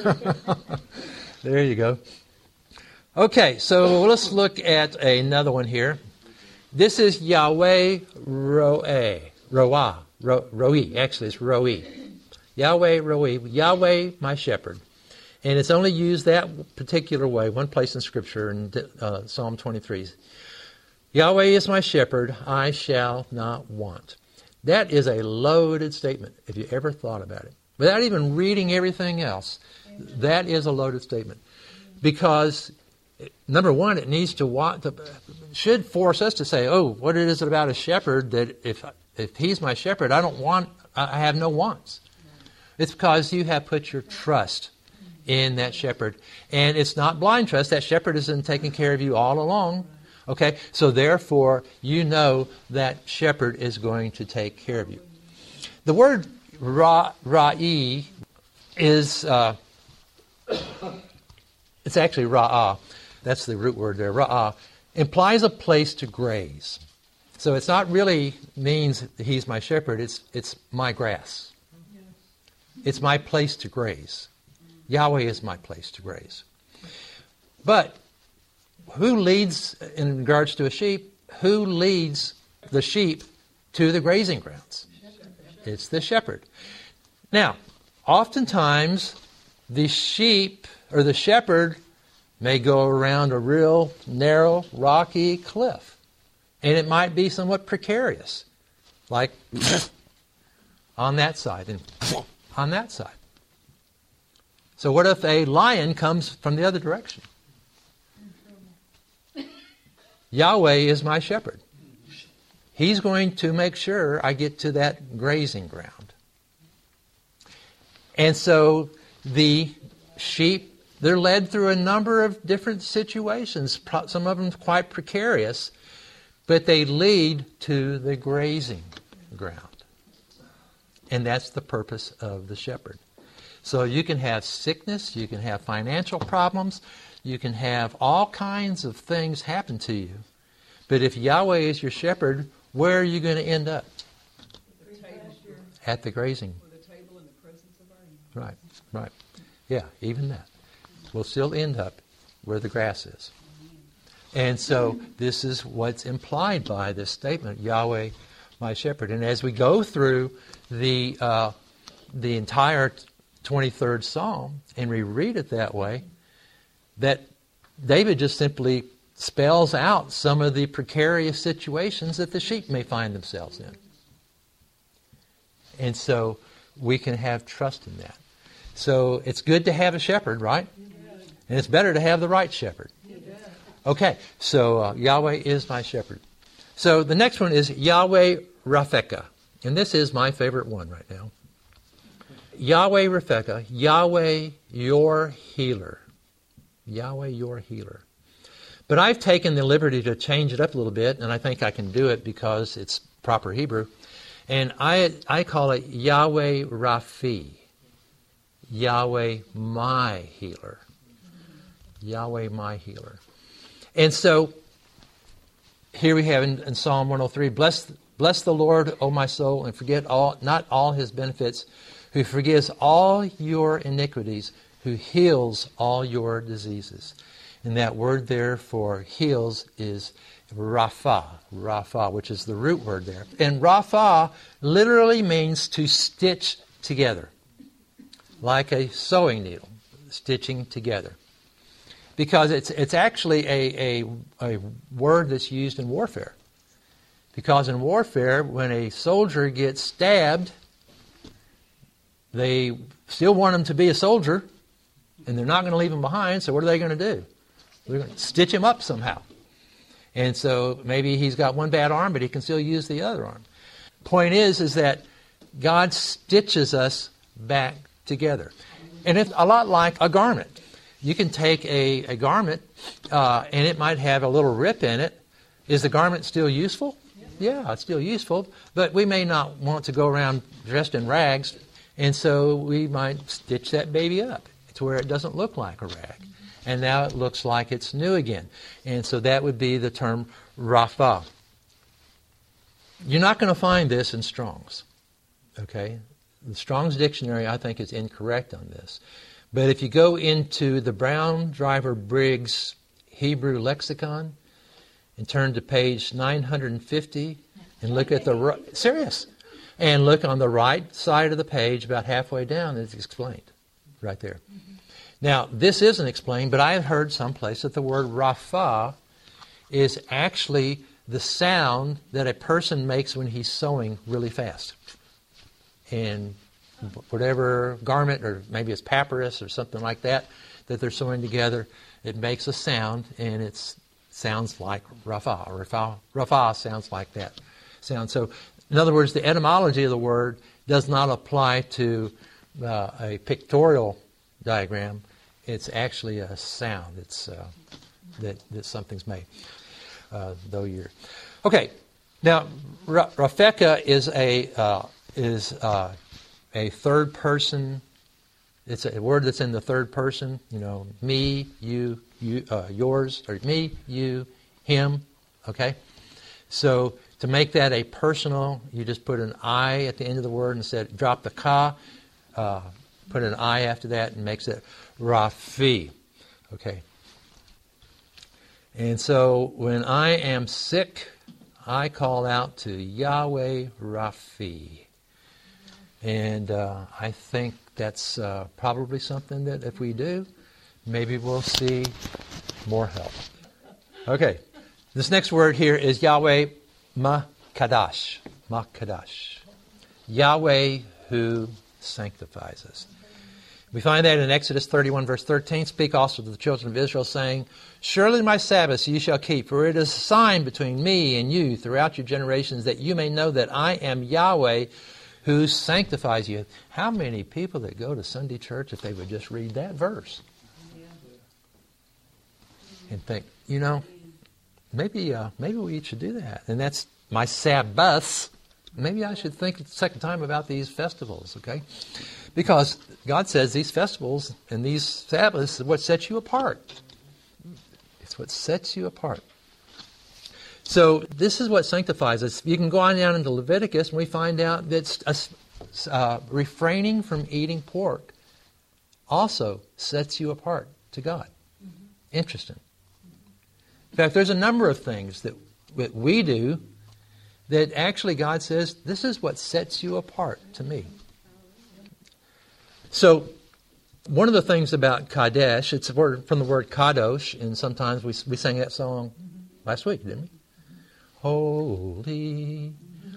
There you go. Okay, so let's look at another one here. This is Yahweh Roe. Roah. Ro, Roi. Actually, it's Roi. Yahweh Roi. Yahweh, my shepherd. And it's only used that particular way, one place in Scripture in uh, Psalm twenty-three. Yahweh is my shepherd, I shall not want. That is a loaded statement, if you ever thought about it. Without even reading everything else, that is a loaded statement. Because, number one, it needs to want to, should force us to say, oh, what is it about a shepherd that if if he's my shepherd, I don't want, I have no wants. It's because you have put your trust in that shepherd. And it's not blind trust. That shepherd has been taking care of you all along. Okay, so therefore, you know that shepherd is going to take care of you. The word ra, ra'i is, uh, it's actually ra'ah. That's the root word there, ra'ah. Implies a place to graze. So it's not really means that he's my shepherd, it's, it's my grass. It's my place to graze. Yahweh is my place to graze. But who leads, in regards to a sheep, who leads the sheep to the grazing grounds? It's the shepherd. Now, oftentimes, the sheep or the shepherd may go around a real narrow, rocky cliff. And it might be somewhat precarious. Like on that side and on that side. So what if a lion comes from the other direction? Yahweh is my shepherd. He's going to make sure I get to that grazing ground. And so the sheep, they're led through a number of different situations, some of them quite precarious, but they lead to the grazing ground. And that's the purpose of the shepherd. So you can have sickness, you can have financial problems, you can have all kinds of things happen to you. But if Yahweh is your shepherd, where are you going to end up? At the grazing. With a table in the presence of our enemies. Right, right. Yeah, even that. will still end up where the grass is. And so this is what's implied by this statement, Yahweh, my shepherd. And as we go through the uh, the entire twenty-third Psalm and we read it that way, that David just simply spells out some of the precarious situations that the sheep may find themselves in. And so we can have trust in that. So it's good to have a shepherd, right? And it's better to have the right shepherd. Okay, so uh, Yahweh is my shepherd. So the next one is Yahweh Rapheka. And this is my favorite one right now. Yahweh Rapheka, Yahweh your healer. Yahweh your healer. But I've taken the liberty to change it up a little bit, and I think I can do it because it's proper Hebrew. And I I call it Yahweh Raphi. Yahweh my healer. Yahweh my healer. And so here we have in, in Psalm one oh three, bless, bless the Lord, O my soul, and forget all not all his benefits, who forgives all your iniquities, who heals all your diseases. And that word there for heals is Rapha, Rapha, which is the root word there. And Rapha literally means to stitch together, like a sewing needle, stitching together. Because it's it's actually a, a, a word that's used in warfare. Because in warfare, when a soldier gets stabbed, they still want him to be a soldier, and they're not going to leave him behind, so what are they going to do? They're going to stitch him up somehow. And so maybe he's got one bad arm, but he can still use the other arm. Point is, is that God stitches us back together. And it's a lot like a garment. You can take a, a garment, uh, and it might have a little rip in it. Is the garment still useful? Yeah, it's still useful, but we may not want to go around dressed in rags, and so we might stitch that baby up to where it doesn't look like a rag. And now it looks like it's new again. And so that would be the term Rapha. You're not going to find this in Strong's. Okay? The Strong's Dictionary, I think, is incorrect on this. But if you go into the Brown Driver Briggs Hebrew Lexicon and turn to page nine hundred fifty and look at the right, serious, and look on the right side of the page, about halfway down, it's explained right there. Mm-hmm. Now, this isn't explained, but I have heard someplace that the word Rapha is actually the sound that a person makes when he's sewing really fast. And whatever garment, or maybe it's papyrus or something like that, that they're sewing together, it makes a sound, and it sounds like Rapha. Rapha, Rapha sounds like that sound. So, in other words, the etymology of the word does not apply to uh, a pictorial diagram. It's actually a sound. It's uh, that, that something's made. Uh, though you're okay. Now, Ra- Rapheka is a uh, is uh, a third person. It's a word that's in the third person. You know, me, you, you, uh, yours, or me, you, him. Okay. So to make that a personal, you just put an I at the end of the word instead. Drop the ka. Uh, put an I after that, and makes it Raphi. Okay. And so when I am sick, I call out to Yahweh Raphi. And uh, I think that's uh, probably something that if we do, maybe we'll see more help. Okay. This next word here is Yahweh Makadash. Makadash. Yahweh who sanctifies us. We find that in Exodus thirty-one, verse thirteen. Speak also to the children of Israel, saying, surely my Sabbaths you shall keep, for it is a sign between me and you throughout your generations, that you may know that I am Yahweh who sanctifies you. How many people that go to Sunday church, if they would just read that verse and think, you know, maybe uh, maybe we should do that. And that's my Sabbaths. Maybe I should think a second time about these festivals, okay? Because God says these festivals and these Sabbaths is what sets you apart. It's what sets you apart. So this is what sanctifies us. You can go on down into Leviticus and we find out that uh, refraining from eating pork also sets you apart to God. Interesting. In fact, there's a number of things that, that we do that actually God says, this is what sets you apart to me. So, one of the things about Kadesh, it's a word from the word kadosh, and sometimes we we sang that song last week, didn't we? Holy,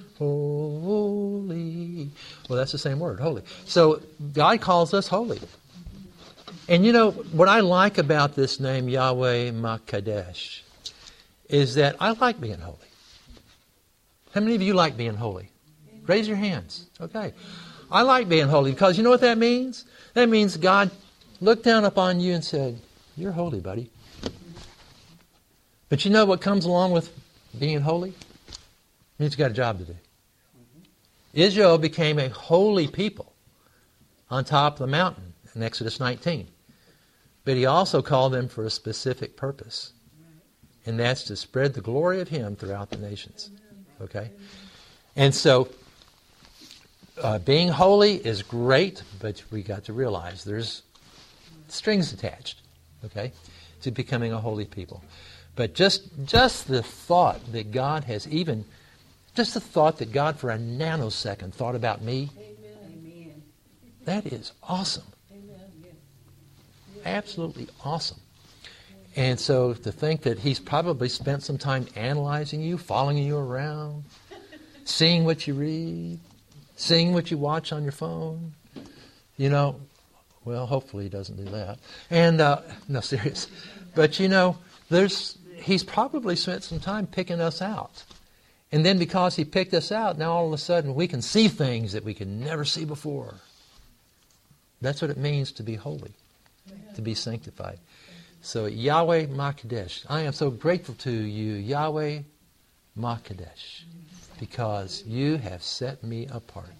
holy. Well, that's the same word, holy. So, God calls us holy. And you know, what I like about this name, Yahweh Makadesh, is that I like being holy. How many of you like being holy? Raise your hands. Okay. I like being holy because you know what that means? That means God looked down upon you and said, you're holy, buddy. But you know what comes along with being holy? It means you got a job to do. Israel became a holy people on top of the mountain in Exodus nineteen. But he also called them for a specific purpose. And that's to spread the glory of Him throughout the nations. Okay? And so, uh, being holy is great, but we got to realize there's strings attached, okay, to becoming a holy people. But just just the thought that God has even, just the thought that God for a nanosecond thought about me, Amen. That is awesome. Amen. Absolutely awesome. And so to think that He's probably spent some time analyzing you, following you around, seeing what you read, seeing what you watch on your phone, you know, well, hopefully He doesn't do that. And, uh, no, serious. But, you know, there's He's probably spent some time picking us out. And then because He picked us out, now all of a sudden we can see things that we could never see before. That's what it means to be holy, to be sanctified. So Yahweh Makadesh, I am so grateful to you, Yahweh Makadesh, because you have set me apart.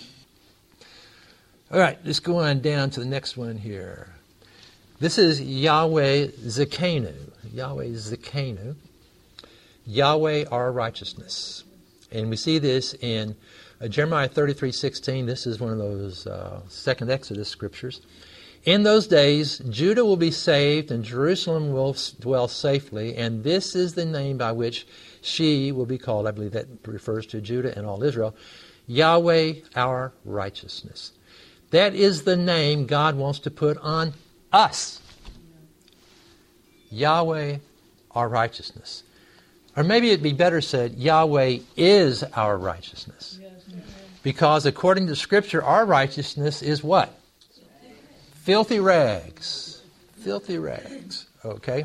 All right, let's go on down to the next one here. This is Yahweh Zekenu. Yahweh Zekenu. Yahweh our righteousness. And we see this in uh, Jeremiah thirty-three sixteen. This is one of those uh, second Exodus scriptures. In those days, Judah will be saved and Jerusalem will dwell safely, and this is the name by which she will be called. I believe that refers to Judah and all Israel. Yahweh our righteousness. That is the name God wants to put on us. Yahweh our righteousness. Or maybe it'd be better said, Yahweh is our righteousness. Because according to Scripture, our righteousness is what? Filthy rags. Filthy rags. Okay?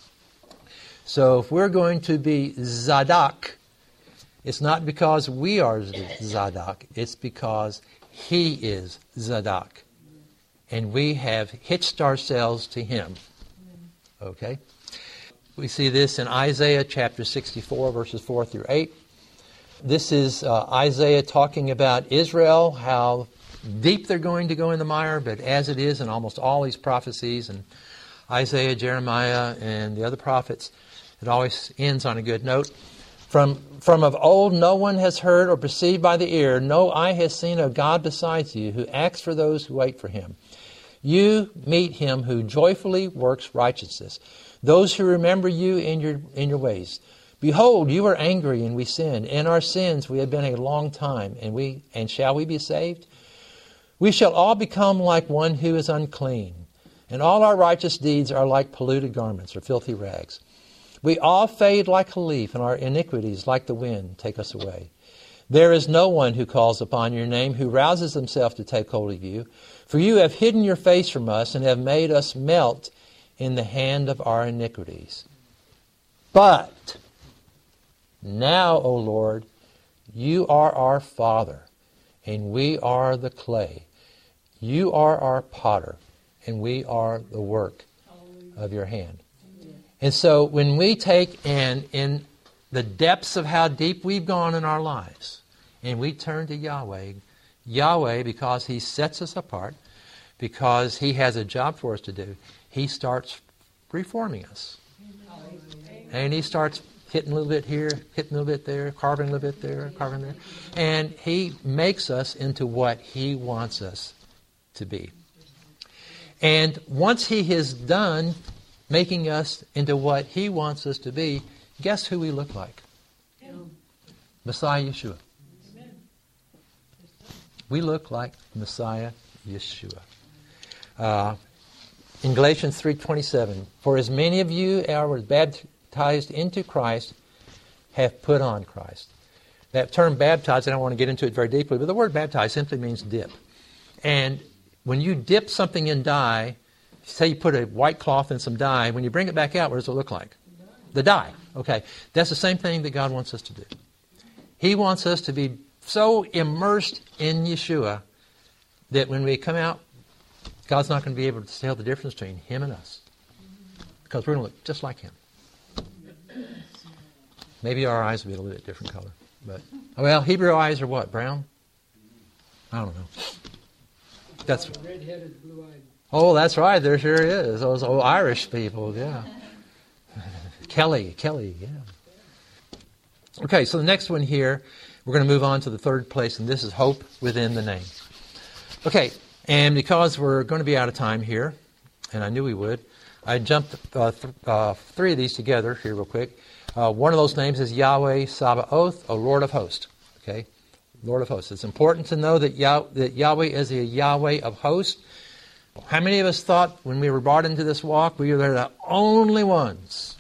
So if we're going to be Zadok, it's not because we are Zadok. It's because He is Zadok. And we have hitched ourselves to Him. Okay? We see this in Isaiah chapter sixty-four, verses four through eight. This is uh, Isaiah talking about Israel, how deep they're going to go in the mire, but as it is in almost all these prophecies, and Isaiah, Jeremiah, and the other prophets, it always ends on a good note. From, from of old no one has heard or perceived by the ear, no eye has seen a God besides you, who acts for those who wait for Him. You meet Him who joyfully works righteousness, those who remember you in your in your ways. Behold, you were angry and we sinned. In our sins we have been a long time, and we and shall we be saved? We shall all become like one who is unclean, and all our righteous deeds are like polluted garments or filthy rags. We all fade like a leaf, and our iniquities, like the wind, take us away. There is no one who calls upon your name, who rouses himself to take hold of you. For you have hidden your face from us, and have made us melt in the hand of our iniquities. But now, O Lord, you are our Father, and we are the clay. You are our potter, and we are the work of your hand. And so when we take and in the depths of how deep we've gone in our lives, and we turn to Yahweh, Yahweh, because He sets us apart, because He has a job for us to do, He starts reforming us. And He starts hitting a little bit here, hitting a little bit there, carving a little bit there, carving there. And He makes us into what He wants us to be. And once He is done making us into what He wants us to be, guess who we look like? Him. Messiah Yeshua. Amen. We look like Messiah Yeshua. Uh, in Galatians three twenty-seven, for as many of you as were baptized into Christ have put on Christ. That term baptized, I don't want to get into it very deeply, but the word baptized simply means dip. And when you dip something in dye, say you put a white cloth in some dye, when you bring it back out, what does it look like? The dye. Okay. That's the same thing that God wants us to do. He wants us to be so immersed in Yeshua that when we come out, God's not going to be able to tell the difference between Him and us. Because we're going to look just like Him. Maybe our eyes will be a little bit different color. But well, Hebrew eyes are what? Brown? I don't know. That's Red-headed, blue-eyed. Oh, that's right. There sure is. Those old Irish people, yeah. Kelly, Kelly, yeah. Okay, so the next one here, we're going to move on to the third place, and this is hope within the name. Okay, and because we're going to be out of time here, and I knew we would, I jumped uh, th- uh, three of these together here real quick. Uh, one of those names is Yahweh Sabaoth, O Lord of Hosts. Okay, Lord of Hosts. It's important to know that, Yah- that Yahweh is a Yahweh of hosts. How many of us thought when we were brought into this walk we were the only ones?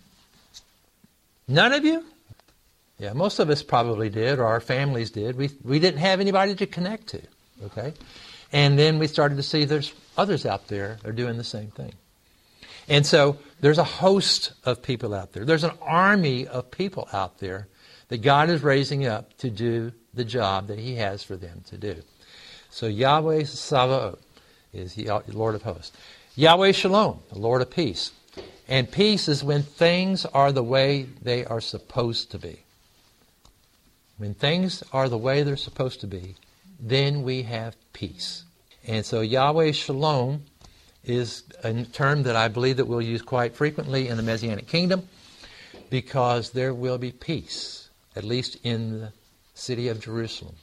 None of you? Yeah, most of us probably did, or our families did. We we didn't have anybody to connect to. Okay, and then we started to see there's others out there that are doing the same thing. And so there's a host of people out there. There's an army of people out there that God is raising up to do the job that He has for them to do. So Yahweh Sabaoth is the Lord of hosts. Yahweh Shalom, the Lord of peace. And peace is when things are the way they are supposed to be. When things are the way they're supposed to be, then we have peace. And so Yahweh Shalom is a term that I believe that we'll use quite frequently in the Messianic kingdom because there will be peace, at least in the city of Jerusalem.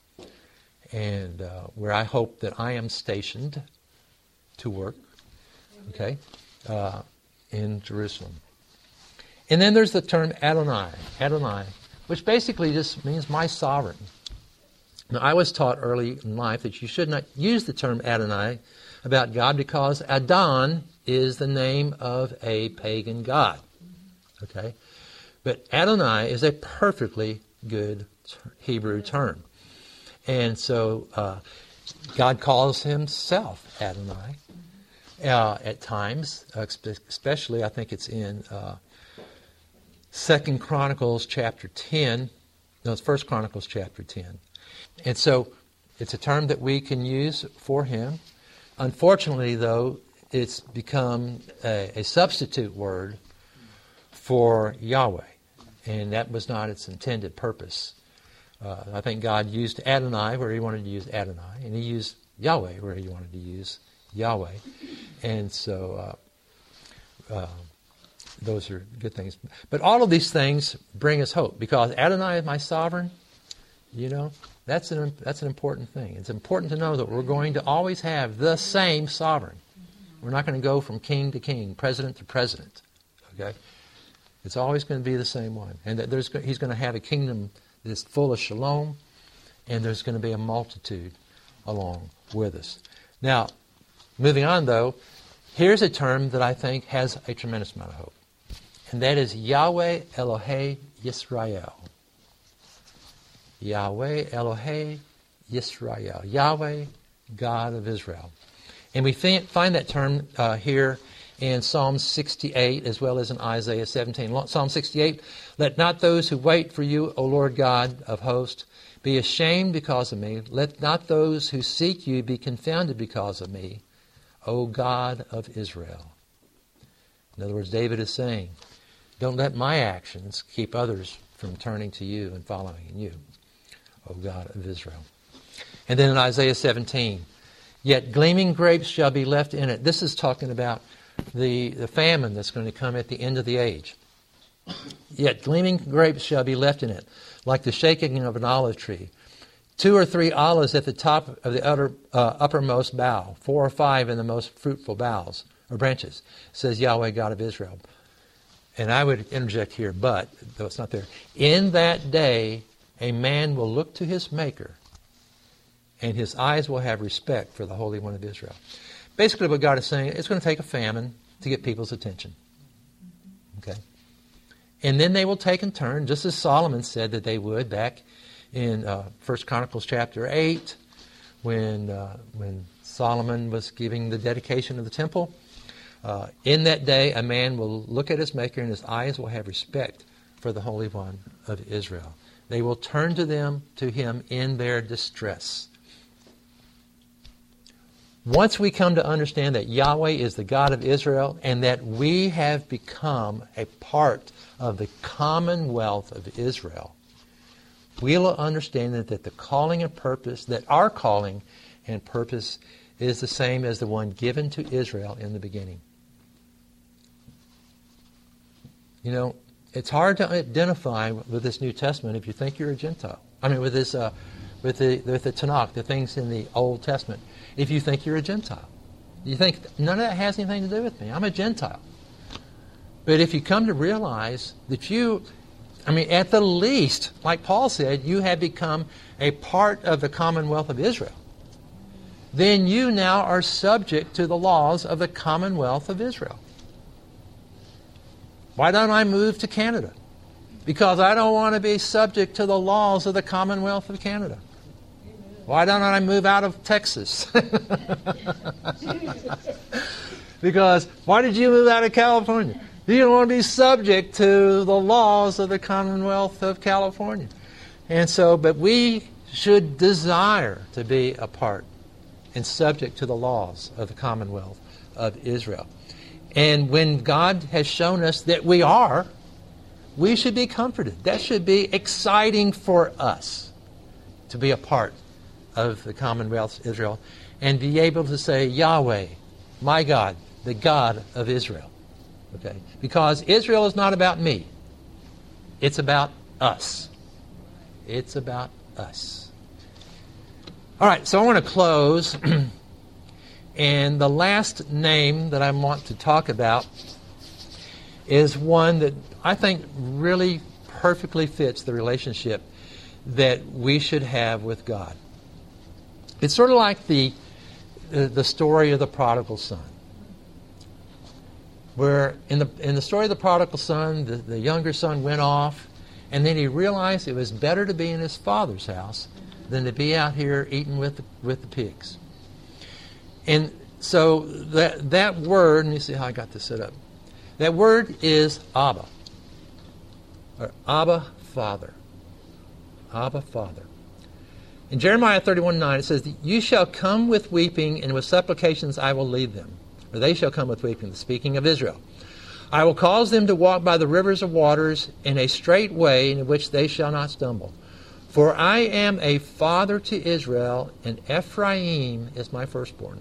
And uh, where I hope that I am stationed to work, okay, uh, in Jerusalem. And then there's the term Adonai, Adonai, which basically just means my sovereign. Now, I was taught early in life that you should not use the term Adonai about God because Adon is the name of a pagan god. Okay? But Adonai is a perfectly good Hebrew term. And so uh, God calls Himself Adonai uh, at times, especially I think it's in uh, Second Chronicles chapter ten. No, it's First Chronicles chapter ten. And so it's a term that we can use for Him. Unfortunately, though, it's become a, a substitute word for Yahweh. And that was not its intended purpose. Uh, I think God used Adonai where He wanted to use Adonai, and He used Yahweh where He wanted to use Yahweh. And so uh, uh, those are good things. But all of these things bring us hope because Adonai is my sovereign, you know, that's an, that's an important thing. It's important to know that we're going to always have the same sovereign. We're not going to go from king to king, president to president. Okay? It's always going to be the same one. And that there's, He's going to have a kingdom that's full of shalom, and there's going to be a multitude along with us. Now, moving on though, here's a term that I think has a tremendous amount of hope. And that is Yahweh Elohei Yisrael. Yahweh Elohei Yisrael. Yahweh, God of Israel. And we find that term uh, here in Psalm sixty-eight as well as in Isaiah seventeen. Psalm sixty-eight, let not those who wait for you, O Lord God of hosts, be ashamed because of me. Let not those who seek you be confounded because of me, O God of Israel. In other words, David is saying, don't let my actions keep others from turning to you and following in you, O God of Israel. And then in Isaiah seventeen, yet gleaming grapes shall be left in it. This is talking about the, the famine that's going to come at the end of the age. Yet gleaming grapes shall be left in it, like the shaking of an olive tree. two or three olives at the top of the utter, uh, uppermost bough, four or five in the most fruitful boughs or branches, says Yahweh God of Israel. And I would interject here, but, though it's not there, in that day a man will look to his Maker, and his eyes will have respect for the Holy One of Israel. Basically what God is saying, it's going to take a famine to get people's attention. Okay? And then they will take and turn, just as Solomon said that they would back in uh, First Chronicles chapter eight, when, uh, when Solomon was giving the dedication of the temple. Uh, in that day, a man will look at his Maker, and his eyes will have respect for the Holy One of Israel. They will turn to them, to him in their distress. Once we come to understand that Yahweh is the God of Israel and that we have become a part of the commonwealth of Israel, we will understand that, that the calling and purpose, that our calling and purpose is the same as the one given to Israel in the beginning. You know, it's hard to identify with this New Testament if you think you're a Gentile. I mean, with this, uh, with the with the Tanakh, the things in the Old Testament. If you think you're a Gentile, you think none of that has anything to do with me. I'm a Gentile. But if you come to realize that you, I mean, at the least, like Paul said, you have become a part of the commonwealth of Israel, then you now are subject to the laws of the commonwealth of Israel. Why don't I move to Canada? Because I don't want to be subject to the laws of the commonwealth of Canada. Why don't I move out of Texas? Because why did you move out of California? You don't want to be subject to the laws of the Commonwealth of California. And so, but we should desire to be a part and subject to the laws of the Commonwealth of Israel. And when God has shown us that we are, we should be comforted. That should be exciting for us to be a part of the Commonwealth of Israel and be able to say, Yahweh, my God, the God of Israel. Okay? Because Israel is not about me. It's about us. It's about us. All right, so I want to close. And the last name that I want to talk about is one that I think really perfectly fits the relationship that we should have with God. It's sort of like the, the, the story of the prodigal son. Where in the, in the story of the prodigal son, the, the younger son went off, and then he realized it was better to be in his father's house than to be out here eating with the, with the pigs. And so that, that word, let me see how I got this set up. That word is Abba. Or Abba, Father. Abba, Father. In Jeremiah thirty-one nine, it says, you shall come with weeping, and with supplications I will lead them. Or they shall come with weeping, speaking of Israel. I will cause them to walk by the rivers of waters in a straight way in which they shall not stumble. For I am a father to Israel, and Ephraim is my firstborn.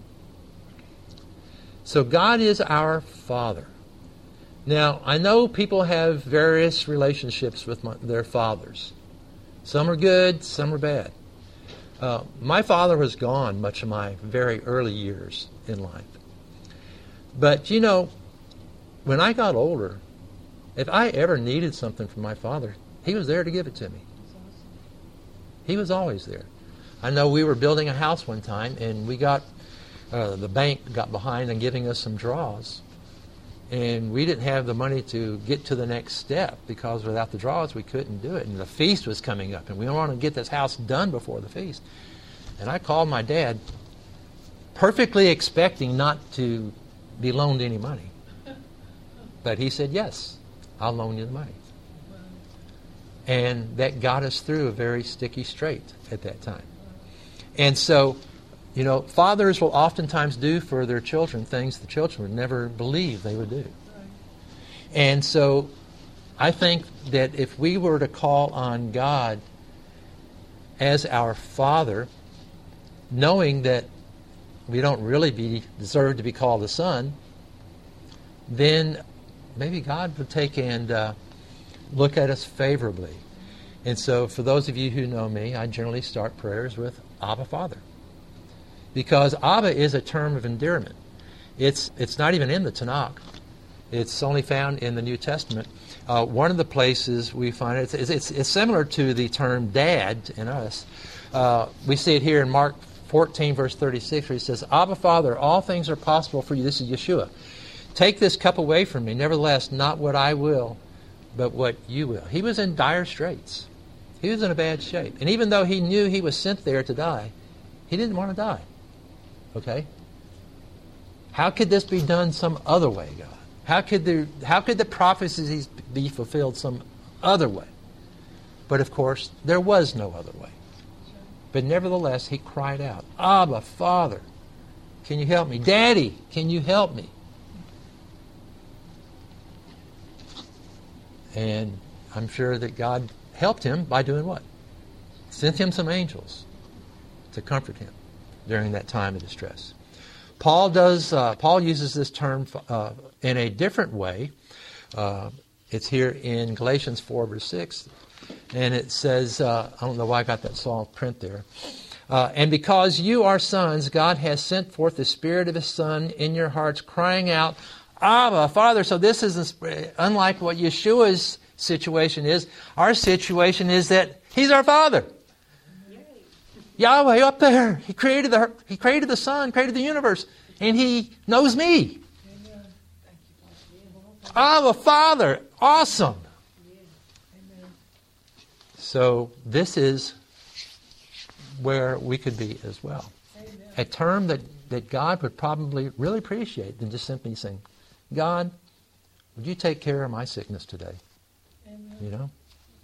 So God is our Father. Now, I know people have various relationships with my, their fathers. Some are good, some are bad. Uh, my father was gone much of my very early years in life. But, you know, when I got older, if I ever needed something from my father, he was there to give it to me. He was always there. I know we were building a house one time, and we got, uh, the bank got behind in giving us some draws. And we didn't have the money to get to the next step because without the draws we couldn't do it. And the feast was coming up, and we wanted to get this house done before the feast. And I called my dad, perfectly expecting not to be loaned any money. But he said, yes, I'll loan you the money. And that got us through a very sticky strait at that time. And so, you know, fathers will oftentimes do for their children things the children would never believe they would do. And so I think that if we were to call on God as our Father, knowing that we don't really be, deserve to be called a son, then maybe God would take and uh, look at us favorably. And so for those of you who know me, I generally start prayers with Abba Father. Because Abba is a term of endearment. It's, it's not even in the Tanakh. It's only found in the New Testament. Uh, one of the places we find it, it's, it's, it's similar to the term dad in us. Uh, we see it here in Mark fourteen, verse thirty-six, where he says, Abba Father, all things are possible for you. This is Yeshua. Take this cup away from me. Nevertheless, not what I will, but what you will. He was in dire straits. He was in a bad shape. And even though he knew he was sent there to die, he didn't want to die. Okay? How could this be done some other way, God? How could the, how could the prophecies be fulfilled some other way? But of course, there was no other way. But nevertheless, he cried out, Abba, Father, can you help me? Daddy, can you help me? And I'm sure that God helped him by doing what? Sent him some angels to comfort him during that time of distress. Paul does. Uh, Paul uses this term uh, in a different way. Uh, it's here in Galatians four, verse six. And it says, uh, I don't know why I got that small print there. Uh, and because you are sons, God has sent forth the Spirit of His Son in your hearts, crying out, Abba, Father. So this is unlike what Yeshua's situation is. Our situation is that He's our Father. Yahweh up there. He created the He created the sun, created the universe, and He knows me. Abba, Father. Awesome. So this is where we could be as well. A term that, that God would probably really appreciate than just simply saying, God, would you take care of my sickness today? Amen. You know?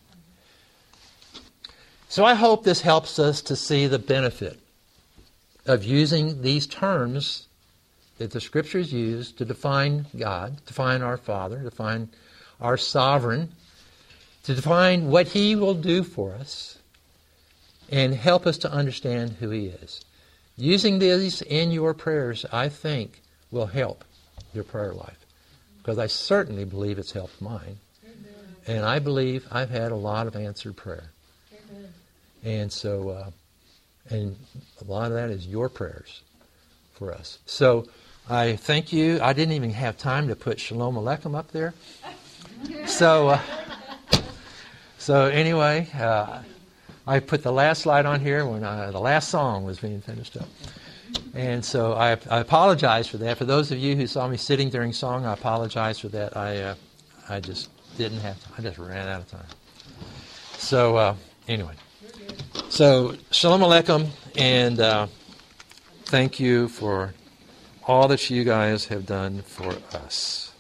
So I hope this helps us to see the benefit of using these terms that the Scriptures use to define God, define our Father, define our sovereign, to define what He will do for us, and help us to understand who He is. Using these in your prayers, I think, will help your prayer life. Because I certainly believe it's helped mine. Amen. And I believe I've had a lot of answered prayer. Amen. And so, uh, and a lot of that is your prayers for us. So, I thank you. I didn't even have time to put Shalom Aleichem up there. So, uh, so anyway, uh, I put the last slide on here when I, the last song was being finished up. And so I, I apologize for that. For those of you who saw me sitting during song, I apologize for that. I uh, I just didn't have time. I just ran out of time. So uh, anyway. So Shalom Aleichem, and uh, thank you for all that you guys have done for us.